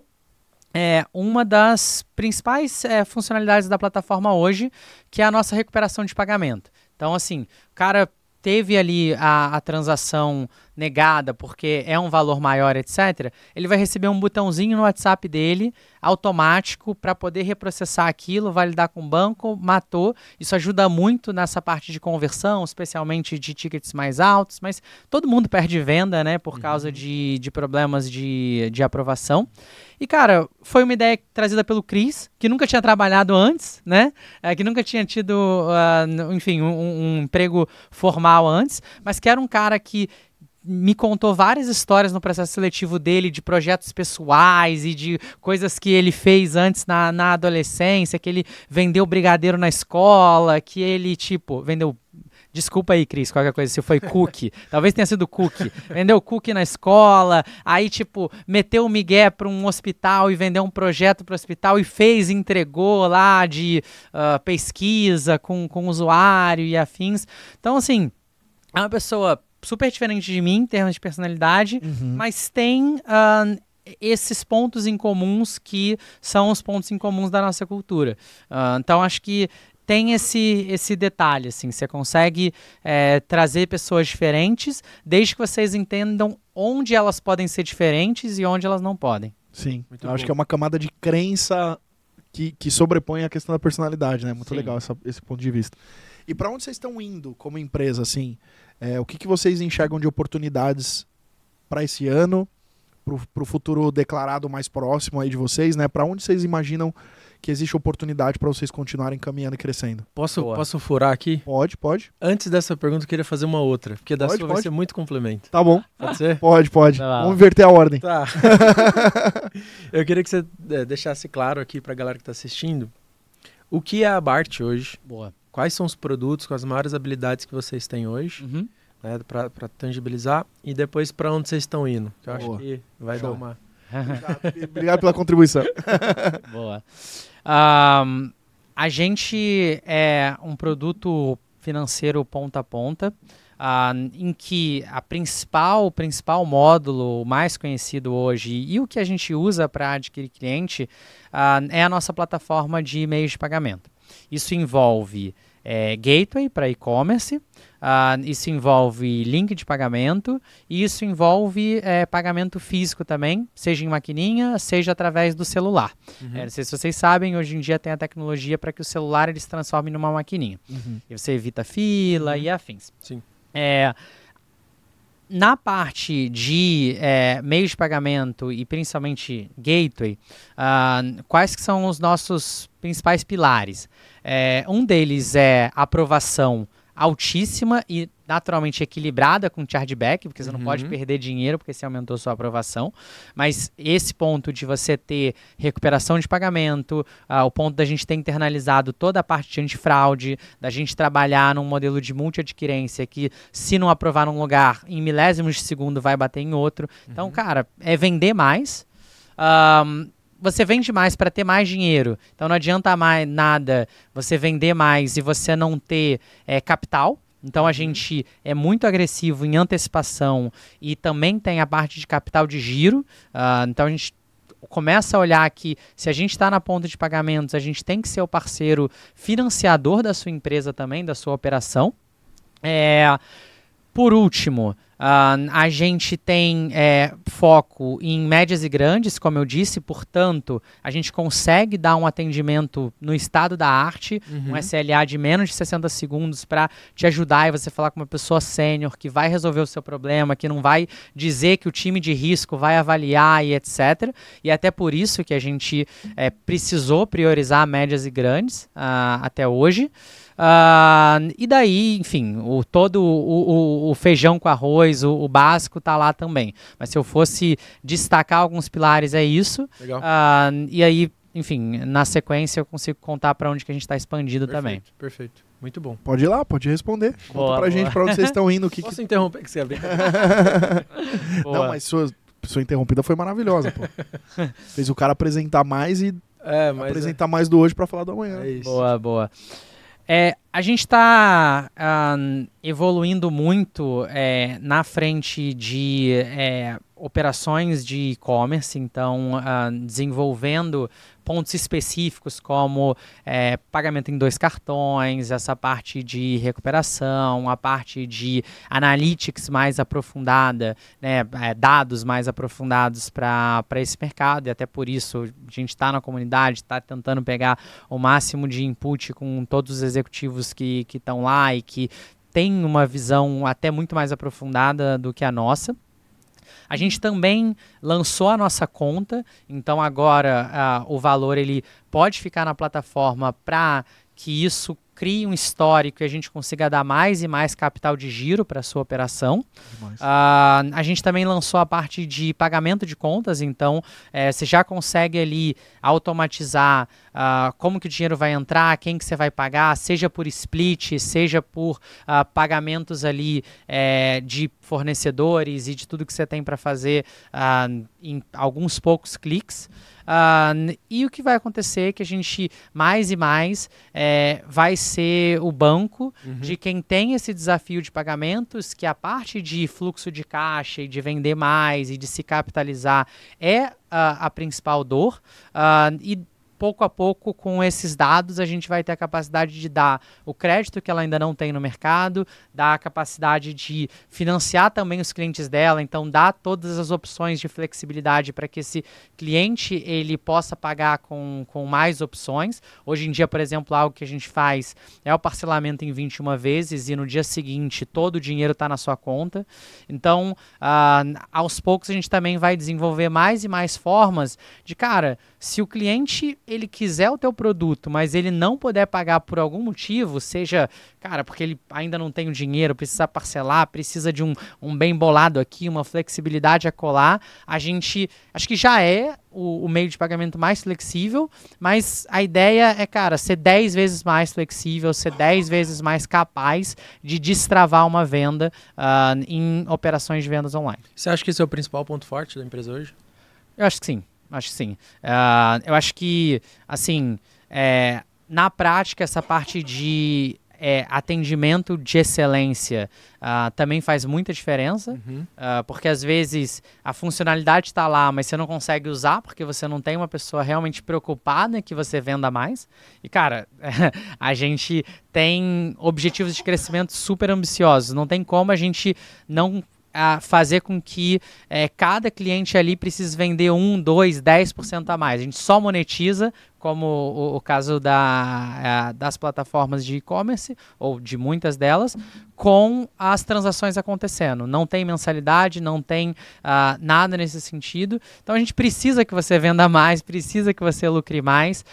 uma das principais funcionalidades da plataforma hoje, que é a nossa recuperação de pagamento. Então, assim, o cara teve ali a transação negada porque é um valor maior, etc., ele vai receber um botãozinho no WhatsApp dele, automático, para poder reprocessar aquilo, validar com o banco, matou. Isso ajuda muito nessa parte de conversão, especialmente de tickets mais altos, mas todo mundo perde venda, né, por causa de problemas de aprovação. E, cara, foi uma ideia trazida pelo Cris, que nunca tinha trabalhado antes, né, que nunca tinha tido, enfim, um emprego formal antes, mas que era um cara que me contou várias histórias no processo seletivo dele, de projetos pessoais e de coisas que ele fez antes na adolescência, que ele vendeu brigadeiro na escola, que ele, vendeu... Desculpa aí, Cris, qualquer coisa, se foi cookie. Talvez tenha sido cookie. Vendeu cookie na escola, aí, meteu o migué para um hospital e vendeu um projeto para o hospital e entregou lá de pesquisa com usuário e afins. Então, assim, é uma pessoa super diferente de mim em termos de personalidade, mas tem esses pontos em comuns que são os pontos em comuns da nossa cultura. Então, acho que tem esse detalhe, assim, você consegue trazer pessoas diferentes, desde que vocês entendam onde elas podem ser diferentes e onde elas não podem. Sim, eu acho que é uma camada de crença que sobrepõe a questão da personalidade, né? Muito legal esse ponto de vista. E para onde vocês estão indo como empresa, assim? O que vocês enxergam de oportunidades para esse ano, para o futuro declarado mais próximo aí de vocês, né? Para onde vocês imaginam que existe oportunidade para vocês continuarem caminhando e crescendo? Posso furar aqui? Pode. Antes dessa pergunta, eu queria fazer uma outra, porque da sua vai ser muito complemento. Tá bom. Pode ser? Pode. Vamos inverter a ordem. Tá. Eu queria que você deixasse claro aqui para a galera que está assistindo o que é a Bart hoje. Boa. Quais são os produtos com as maiores habilidades que vocês têm hoje, né, para tangibilizar, e depois para onde vocês estão indo. Que eu acho que vai dar uma... Obrigado pela contribuição. Boa. A gente é um produto financeiro ponta a ponta, em que o principal módulo mais conhecido hoje e o que a gente usa para adquirir cliente é a nossa plataforma de meios de pagamento. Isso envolve gateway para e-commerce, isso envolve link de pagamento e isso envolve pagamento físico também, seja em maquininha, seja através do celular. Não sei se vocês sabem, hoje em dia tem a tecnologia para que o celular ele se transforme numa maquininha. E você evita fila e afins. Sim. Na parte de meios de pagamento e principalmente gateway, quais que são os nossos principais pilares? Um deles é aprovação altíssima e naturalmente equilibrada com chargeback, porque você não pode perder dinheiro porque você aumentou sua aprovação, mas esse ponto de você ter recuperação de pagamento, o ponto da gente ter internalizado toda a parte de antifraude, da gente trabalhar num modelo de multi-adquirência que, se não aprovar num lugar, em milésimos de segundo vai bater em outro. Então, cara, é vender mais. Você vende mais para ter mais dinheiro, então não adianta mais nada você vender mais e você não ter capital. Então a gente é muito agressivo em antecipação e também tem a parte de capital de giro. Então a gente começa a olhar que se a gente está na ponta de pagamentos, a gente tem que ser o parceiro financiador da sua empresa também, da sua operação. Por último, a gente tem foco em médias e grandes, como eu disse, portanto, a gente consegue dar um atendimento no estado da arte, um SLA de menos de 60 segundos para te ajudar e você falar com uma pessoa sênior que vai resolver o seu problema, que não vai dizer que o time de risco vai avaliar e etc. E até por isso que a gente precisou priorizar médias e grandes até hoje. E daí, enfim, todo o feijão com arroz, o básico tá lá também. Mas se eu fosse destacar alguns pilares, é isso. Legal. E aí, enfim, na sequência eu consigo contar para onde que a gente está expandido também. Perfeito. Muito bom. Pode ir lá, pode responder. Conta pra gente pra onde vocês estão indo. Posso interromper que você quer brincar? Não, mas sua interrompida foi maravilhosa, pô. Fez o cara apresentar mais e apresentar mais do hoje pra falar do amanhã. É isso. Boa. A gente está evoluindo muito na frente de operações de e-commerce, então desenvolvendo pontos específicos como pagamento em 2 cartões, essa parte de recuperação, a parte de analytics mais aprofundada, né, dados mais aprofundados para esse mercado, e até por isso a gente está na comunidade, está tentando pegar o máximo de input com todos os executivos que estão lá e que têm uma visão até muito mais aprofundada do que a nossa. A gente também lançou a nossa conta, então agora o valor ele pode ficar na plataforma para que isso crie um histórico e a gente consiga dar mais e mais capital de giro para a sua operação. A gente também lançou a parte de pagamento de contas, então você já consegue ali automatizar como que o dinheiro vai entrar, quem que você vai pagar, seja por split, seja por pagamentos ali de fornecedores e de tudo que você tem para fazer em alguns poucos cliques. E o que vai acontecer é que a gente, mais e mais, vai ser o banco de quem tem esse desafio de pagamentos, que a parte de fluxo de caixa e de vender mais e de se capitalizar é a principal dor. E pouco a pouco, com esses dados, a gente vai ter a capacidade de dar o crédito que ela ainda não tem no mercado, dar a capacidade de financiar também os clientes dela, então dar todas as opções de flexibilidade para que esse cliente ele possa pagar com mais opções. Hoje em dia, por exemplo, algo que a gente faz é o parcelamento em 21 vezes e no dia seguinte todo o dinheiro está na sua conta. Então, aos poucos a gente também vai desenvolver mais e mais formas de, cara, se o cliente ele quiser o teu produto, mas ele não puder pagar por algum motivo, seja, cara, porque ele ainda não tem o dinheiro, precisa parcelar, precisa de um bem bolado aqui, uma flexibilidade a colar, a gente, acho que já é o meio de pagamento mais flexível, mas a ideia é, cara, ser 10 vezes mais flexível, ser 10 vezes mais capaz de destravar uma venda em operações de vendas online. Você acha que esse é o principal ponto forte da empresa hoje? Eu acho que sim. Acho que sim. Eu acho que, assim, na prática, essa parte de atendimento de excelência também faz muita diferença, porque às vezes a funcionalidade está lá, mas você não consegue usar porque você não tem uma pessoa realmente preocupada que você venda mais. E, cara, a gente tem objetivos de crescimento super ambiciosos. Não tem como a gente não fazer com que cada cliente ali precise vender 1, 2, 10% a mais. A gente só monetiza como o caso das plataformas de e-commerce, ou de muitas delas, com as transações acontecendo. Não tem mensalidade, não tem nada nesse sentido. Então a gente precisa que você venda mais, precisa que você lucre mais.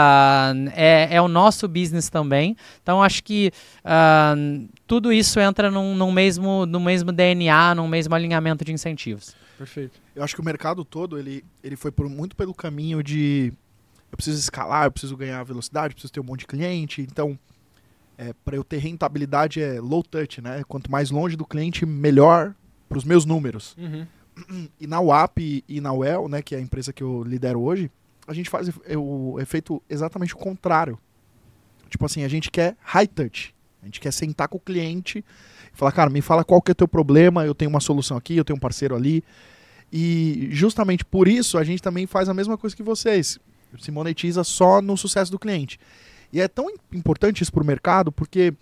É o nosso business também. Então acho que tudo isso entra no mesmo DNA, num mesmo alinhamento de incentivos. Perfeito. Eu acho que o mercado todo, ele foi muito pelo caminho de eu preciso escalar, eu preciso ganhar velocidade, eu preciso ter um monte de cliente. Então, para eu ter rentabilidade é low touch, né? Quanto mais longe do cliente, melhor para os meus números. Uhum. E na UAP e na Well, né, que é a empresa que eu lidero hoje, a gente faz o efeito exatamente o contrário. Tipo assim, a gente quer high touch. A gente quer sentar com o cliente e falar, cara, me fala qual que é o teu problema, eu tenho uma solução aqui, eu tenho um parceiro ali. E justamente por isso a gente também faz a mesma coisa que vocês. Se monetiza só no sucesso do cliente. E é tão importante isso para o mercado porque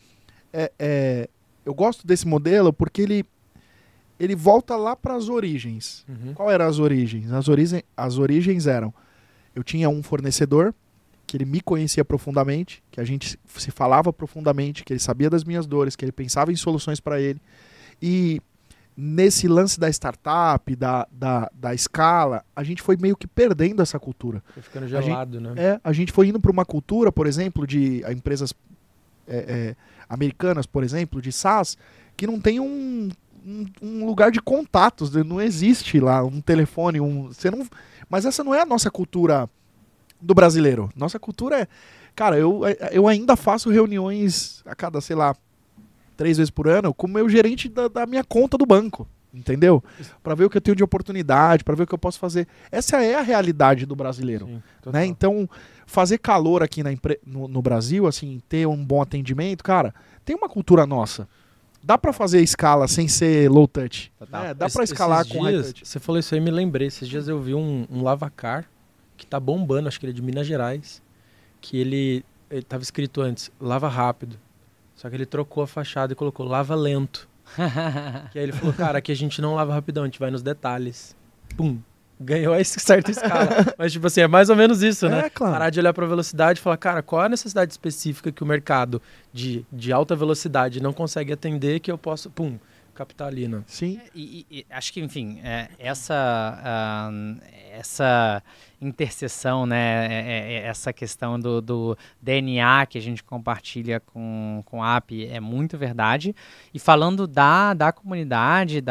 eu gosto desse modelo porque ele volta lá para as origens. Uhum. Qual eram as origens? As origens eram, eu tinha um fornecedor que ele me conhecia profundamente, que a gente se falava profundamente, que ele sabia das minhas dores, que ele pensava em soluções para ele. E nesse lance da startup, da escala, a gente foi meio que perdendo essa cultura. Foi ficando gelado, né? A gente foi indo para uma cultura, por exemplo, de empresas americanas, por exemplo, de SaaS, que não tem um lugar de contatos, não existe lá um telefone, mas essa não é a nossa cultura do brasileiro. Nossa cultura é... Cara, eu ainda faço reuniões a cada, sei lá, 3 vezes por ano com o meu gerente da minha conta do banco, entendeu? Para ver o que eu tenho de oportunidade, para ver o que eu posso fazer. Essa é a realidade do brasileiro. Sim, né? Então, fazer calor aqui no Brasil, assim, ter um bom atendimento, cara, tem uma cultura nossa. Dá para fazer escala sem ser low touch. Dá para escalar com high touch. Você falou isso aí, me lembrei. Esses dias eu vi um Lavacar que tá bombando, acho que ele é de Minas Gerais, que ele tava escrito antes, lava rápido. Só que ele trocou a fachada e colocou lava lento. Que aí ele falou, cara, aqui a gente não lava rapidão, a gente vai nos detalhes. Pum. Ganhou a certa escala. Mas, tipo assim, é mais ou menos isso, né? Claro. Parar de olhar pra velocidade e falar, cara, qual é a necessidade específica que o mercado de alta velocidade não consegue atender que eu posso, captar ali, né? Sim. E acho que, enfim, essa interseção, né, essa questão do DNA que a gente compartilha com a API é muito verdade. E falando da comunidade,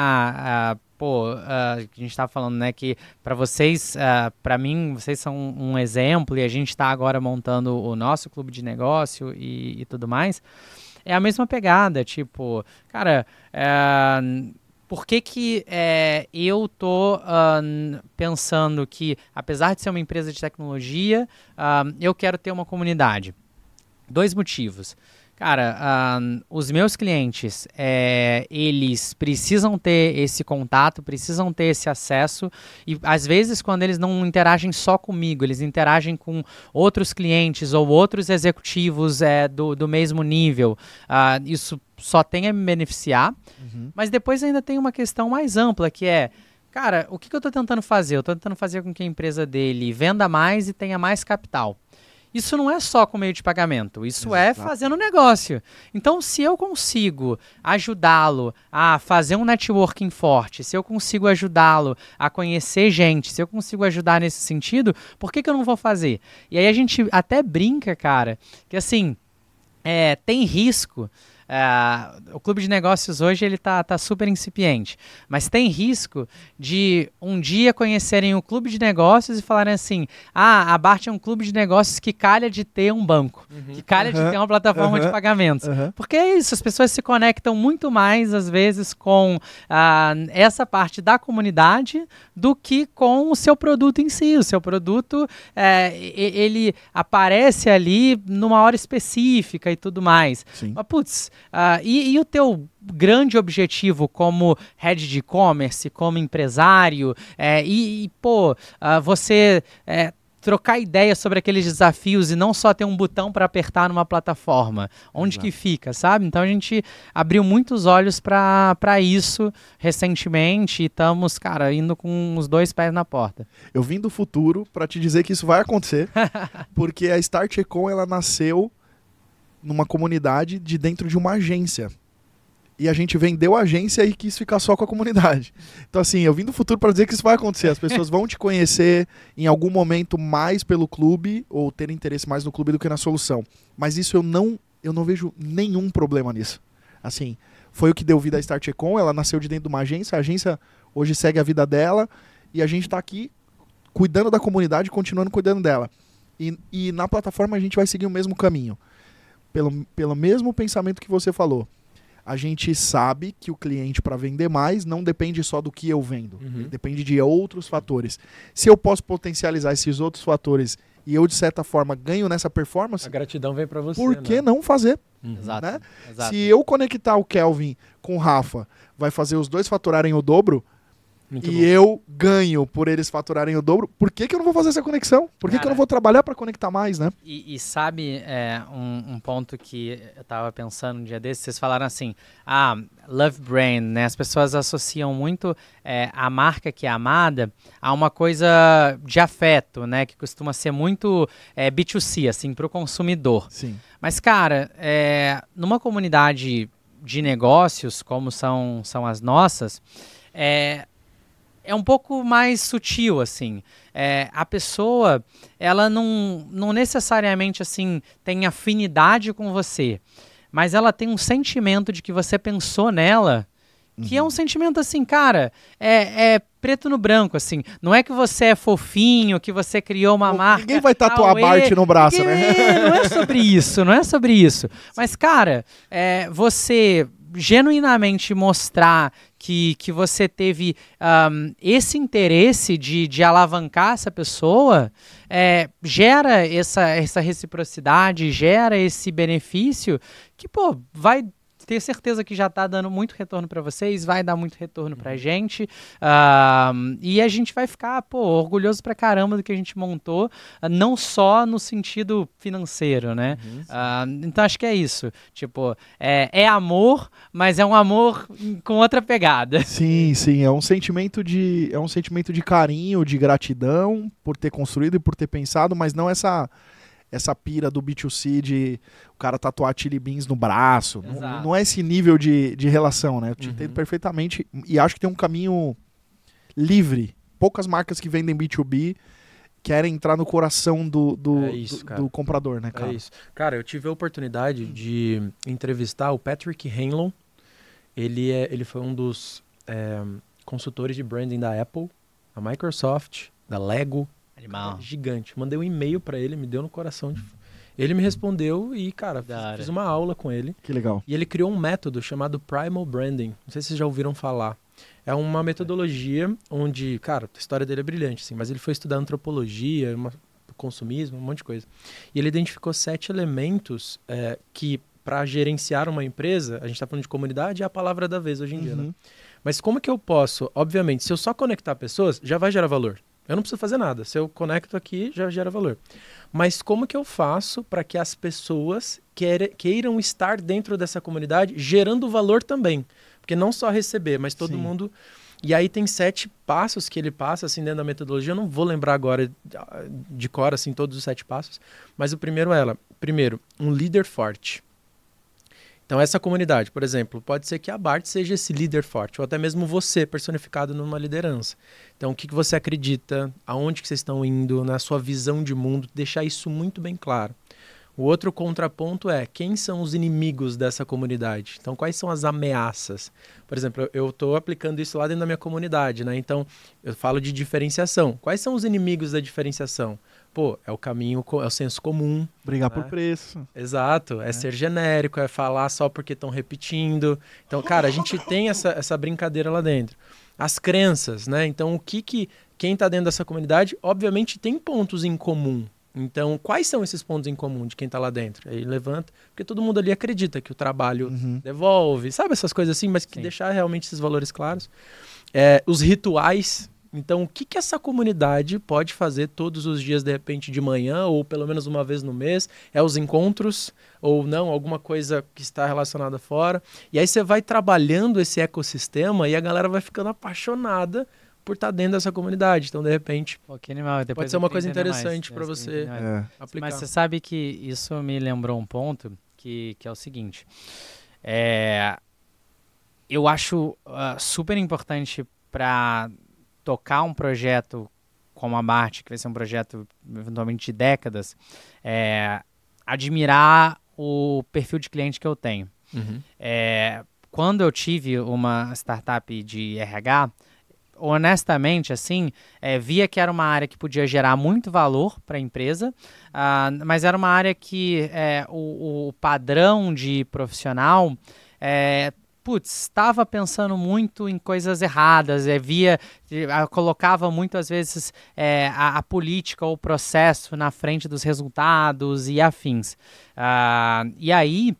a gente estava falando, né, que para vocês, para mim, vocês são um exemplo e a gente está agora montando o nosso clube de negócio e tudo mais. É a mesma pegada, tipo, cara, por que eu tô pensando que, apesar de ser uma empresa de tecnologia, eu quero ter uma comunidade? 2 motivos. Cara, os meus clientes, eles precisam ter esse contato, precisam ter esse acesso e às vezes quando eles não interagem só comigo, eles interagem com outros clientes ou outros executivos do mesmo nível, isso só tem a me beneficiar, mas depois ainda tem uma questão mais ampla que é, cara, o que eu estou tentando fazer? Eu estou tentando fazer com que a empresa dele venda mais e tenha mais capital. Isso não é só com meio de pagamento, isso é fazendo negócio. Então, se eu consigo ajudá-lo a fazer um networking forte, se eu consigo ajudá-lo a conhecer gente, se eu consigo ajudar nesse sentido, por que eu não vou fazer? E aí a gente até brinca, cara, que assim, tem risco. O clube de negócios hoje ele tá super incipiente, mas tem risco de um dia conhecerem o clube de negócios e falarem assim, a Bart é um clube de negócios que calha de ter um banco, que calha de ter uma plataforma de pagamentos, porque é isso, as pessoas se conectam muito mais às vezes com essa parte da comunidade do que com o seu produto em si. O seu produto ele aparece ali numa hora específica e tudo mais. Sim. Mas putz, e o teu grande objetivo como head de e-commerce, como empresário, você trocar ideias sobre aqueles desafios e não só ter um botão para apertar numa plataforma. Onde que fica, sabe? Então a gente abriu muitos olhos para isso recentemente e estamos, cara, indo com os 2 pés na porta. Eu vim do futuro para te dizer que isso vai acontecer, porque a Start Econ, ela nasceu numa comunidade de dentro de uma agência. E a gente vendeu a agência e quis ficar só com a comunidade. Então, assim, eu vim do futuro para dizer que isso vai acontecer. As pessoas vão te conhecer em algum momento mais pelo clube, ou ter interesse mais no clube do que na solução. Mas isso eu não vejo nenhum problema nisso. Assim, foi o que deu vida à Start Econ, ela nasceu de dentro de uma agência, a agência hoje segue a vida dela, e a gente está aqui cuidando da comunidade, continuando cuidando dela. E na plataforma a gente vai seguir o mesmo caminho. Pelo mesmo pensamento que você falou. A gente sabe que o cliente, para vender mais, não depende só do que eu vendo. Depende de outros fatores. Se eu posso potencializar esses outros fatores e eu, de certa forma, ganho nessa performance, a gratidão vem para você. por que não fazer? Exato, Né? exato. Se eu conectar o Kelvin com o Rafa, vai fazer os 2 faturarem o dobro, Muito e bom. eu ganho por eles faturarem o dobro, por que eu não vou fazer essa conexão? Por que eu não vou trabalhar para conectar mais, né? E sabe, um ponto que eu tava pensando um dia desses, vocês falaram assim, love brand, né? As pessoas associam muito a marca que é amada a uma coisa de afeto, né? Que costuma ser muito B2C, assim, pro consumidor. Sim. Mas, cara, numa comunidade de negócios, como são as nossas, é um pouco mais sutil, assim. A pessoa, ela não necessariamente, assim, tem afinidade com você, mas ela tem um sentimento de que você pensou nela, que é um sentimento, assim, cara, preto no branco, assim. Não é que você é fofinho, que você criou uma marca... Ninguém vai tatuar Bart no braço, né? Não é sobre isso, não é sobre isso. Mas, cara, você genuinamente mostrar que você teve esse interesse de alavancar essa pessoa, gera essa reciprocidade, gera esse benefício que, pô, vai ter certeza que já está dando muito retorno para vocês, vai dar muito retorno para a gente, e a gente vai ficar, pô, orgulhoso pra caramba do que a gente montou, não só no sentido financeiro, né? Então acho que é isso, tipo, é amor, mas é um amor com outra pegada. Sim, sim, é um sentimento de carinho, de gratidão por ter construído e por ter pensado, mas não essa pira do B2C de o cara tatuar Chili Beans no braço. Não é esse nível de relação, né? Eu te entendo perfeitamente e acho que tem um caminho livre. Poucas marcas que vendem B2B querem entrar no coração do comprador, né, cara? É isso. Cara, eu tive a oportunidade de entrevistar o Patrick Hanlon. Ele foi um dos consultores de branding da Apple, da Microsoft, da Lego. Animal. Gigante. Mandei um e-mail pra ele, me deu no coração. Ele me respondeu e, cara, fiz uma aula com ele. Que legal. E ele criou um método chamado Primal Branding. Não sei se vocês já ouviram falar. É uma metodologia onde, cara, a história dele é brilhante, assim, mas ele foi estudar antropologia, consumismo, um monte de coisa. E ele identificou 7 elementos que, para gerenciar uma empresa, a gente tá falando de comunidade, é a palavra da vez hoje em dia, né? Mas como que eu posso, obviamente, se eu só conectar pessoas, já vai gerar valor. Eu não preciso fazer nada. Se eu conecto aqui, já gera valor. Mas como que eu faço para que as pessoas queiram estar dentro dessa comunidade, gerando valor também? Porque não só receber, mas todo mundo... E aí tem 7 passos que ele passa, assim, dentro da metodologia. Eu não vou lembrar agora de cor, assim, todos os 7 passos. Mas o primeiro primeiro, um líder forte. Então essa comunidade, por exemplo, pode ser que a Bart seja esse líder forte, ou até mesmo você personificado numa liderança. Então o que você acredita, aonde que vocês estão indo, na sua visão de mundo, deixar isso muito bem claro. O outro contraponto é quem são os inimigos dessa comunidade. Então quais são as ameaças? Por exemplo, eu estou aplicando isso lá dentro da minha comunidade, né? Então eu falo de diferenciação. Quais são os inimigos da diferenciação? Pô, é o caminho, é o senso comum. Brigar por preço. Exato, é ser genérico, é falar só porque estão repetindo. Então, cara, a gente tem essa brincadeira lá dentro. As crenças, né? Então, quem está dentro dessa comunidade, obviamente, tem pontos em comum. Então, quais são esses pontos em comum de quem está lá dentro? Aí levanta, porque todo mundo ali acredita que o trabalho devolve, sabe essas coisas assim, mas que deixar realmente esses valores claros. Os rituais, Então, o que essa comunidade pode fazer todos os dias, de repente, de manhã, ou pelo menos uma vez no mês? É os encontros, ou não, alguma coisa que está relacionada fora. E aí você vai trabalhando esse ecossistema e a galera vai ficando apaixonada por estar dentro dessa comunidade. Então, de repente, Pô, que animal. pode ser uma coisa interessante para você aplicar. Mas você sabe que isso me lembrou um ponto que é o seguinte. Eu acho super importante para tocar um projeto como a Bart, que vai ser um projeto eventualmente de décadas, admirar o perfil de cliente que eu tenho. Quando eu tive uma startup de RH, honestamente, assim, via que era uma área que podia gerar muito valor para a empresa, mas era uma área que o padrão de profissional estava pensando muito em coisas erradas, colocava muitas vezes a política ou o processo na frente dos resultados e afins. E aí,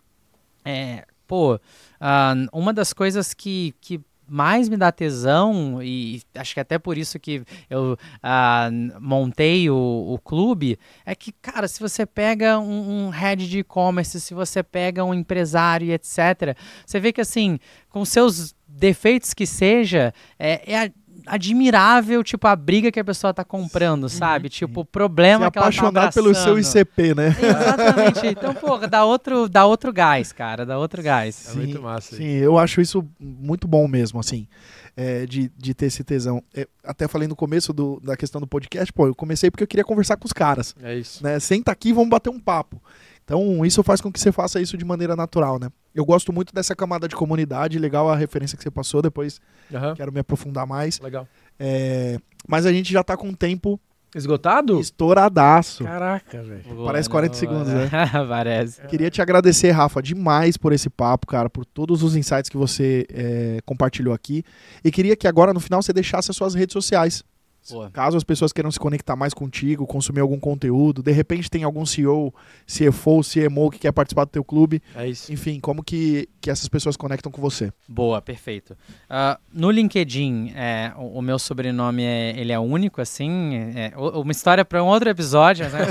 uma das coisas que mais me dá tesão, e acho que até por isso que eu montei o clube, é que, cara, se você pega um head de e-commerce, se você pega um empresário e etc., você vê que, assim, com seus defeitos que seja, admirável, tipo, a briga que a pessoa tá comprando, sabe? Tipo, o problema que ela tá abraçando. Se apaixonar pelo seu ICP, né? Exatamente. Então, dá outro gás, cara. Dá outro gás. Sim, muito massa. Sim, eu acho isso muito bom mesmo, assim, de ter esse tesão. Até falei no começo da questão do podcast, eu comecei porque eu queria conversar com os caras. É isso. Né? Senta aqui e vamos bater um papo. Então, isso faz com que você faça isso de maneira natural, né? Eu gosto muito dessa camada de comunidade, legal a referência que você passou, depois quero me aprofundar mais. Legal. Mas a gente já tá com um tempo esgotado? Estouradaço. Caraca, velho. Parece 40 segundos, né? Parece. Queria te agradecer, Rafa, demais por esse papo, cara, por todos os insights que você compartilhou aqui. E queria que agora, no final, você deixasse as suas redes sociais. Boa. Caso as pessoas queiram se conectar mais contigo, consumir algum conteúdo, de repente tem algum CEO, CFO, CMO que quer participar do teu clube. É isso. Enfim, como que essas pessoas conectam com você? Boa, perfeito. No LinkedIn, o meu sobrenome ele é único, assim, uma história para um outro episódio, né?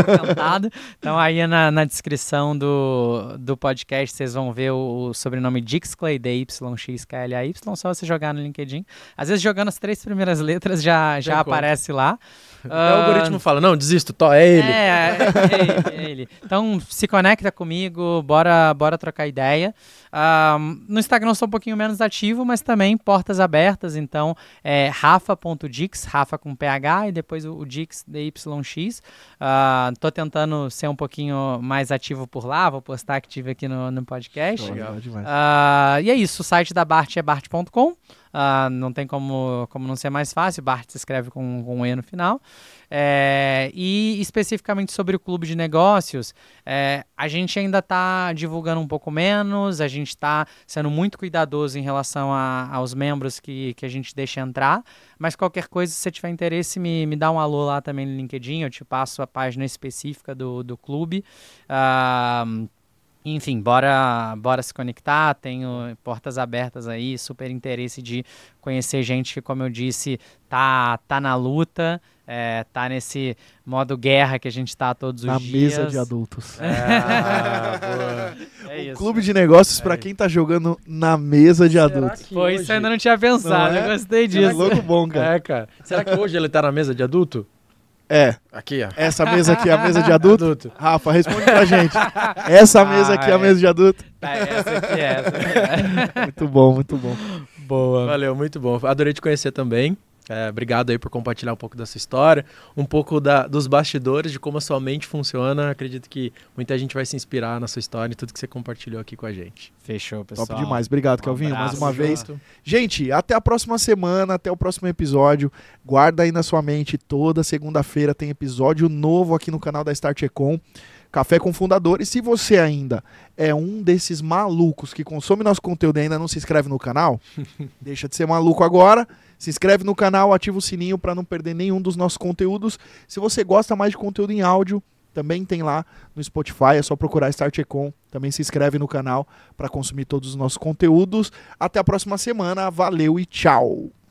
Então aí na descrição do podcast vocês vão ver o sobrenome Dixclay, DYXKLAY, só você jogar no LinkedIn. Às vezes jogando as 3 primeiras letras já aparece lá. O algoritmo fala, não, desisto, é ele. É ele. Então, se conecta comigo, bora trocar ideia. No Instagram eu sou um pouquinho menos ativo, mas também portas abertas, então rafa.dix, Rafa com PH, e depois o Dix, DYX. Tô tentando ser um pouquinho mais ativo por lá, vou postar que tive aqui no podcast. Legal demais. E é isso, o site da Bart é bart.com. Não tem como não ser mais fácil. Bart se escreve com um E no final. E especificamente sobre o clube de negócios, a gente ainda está divulgando um pouco menos, a gente está sendo muito cuidadoso em relação aos membros que a gente deixa entrar, mas qualquer coisa, se você tiver interesse, me dá um alô lá também no LinkedIn, eu te passo a página específica do clube. Enfim, bora se conectar, tenho portas abertas aí, super interesse de conhecer gente que, como eu disse, tá na luta, tá nesse modo guerra que a gente tá todos os dias. Na mesa de adultos. É isso. Clube de negócios para quem tá jogando na mesa de adultos. Pô, isso eu ainda não tinha pensado, eu gostei disso. É louco bom, cara. Cara. Será que hoje ele tá na mesa de adulto? Aqui, ó. Essa mesa aqui é a mesa de adulto? Rafa, responde pra gente. Essa mesa aqui é a mesa de adulto? Essa aqui é essa. Muito bom, muito bom. Boa. Valeu, muito bom. Adorei te conhecer também. Obrigado aí por compartilhar um pouco da sua história, um pouco dos bastidores, de como a sua mente funciona. Acredito que muita gente vai se inspirar na sua história e tudo que você compartilhou aqui com a gente. Fechou, pessoal. Top demais. Obrigado, Kelvinho, mais uma vez. Junto. Gente, até a próxima semana, até o próximo episódio. Guarda aí na sua mente, toda segunda-feira tem episódio novo aqui no canal da Start Econ. Café com Fundadores. Se você ainda é um desses malucos que consome nosso conteúdo e ainda não se inscreve no canal, deixa de ser maluco agora. Se inscreve no canal, ativa o sininho para não perder nenhum dos nossos conteúdos. Se você gosta mais de conteúdo em áudio, também tem lá no Spotify, é só procurar Start Econ. Também se inscreve no canal para consumir todos os nossos conteúdos. Até a próxima semana. Valeu e tchau!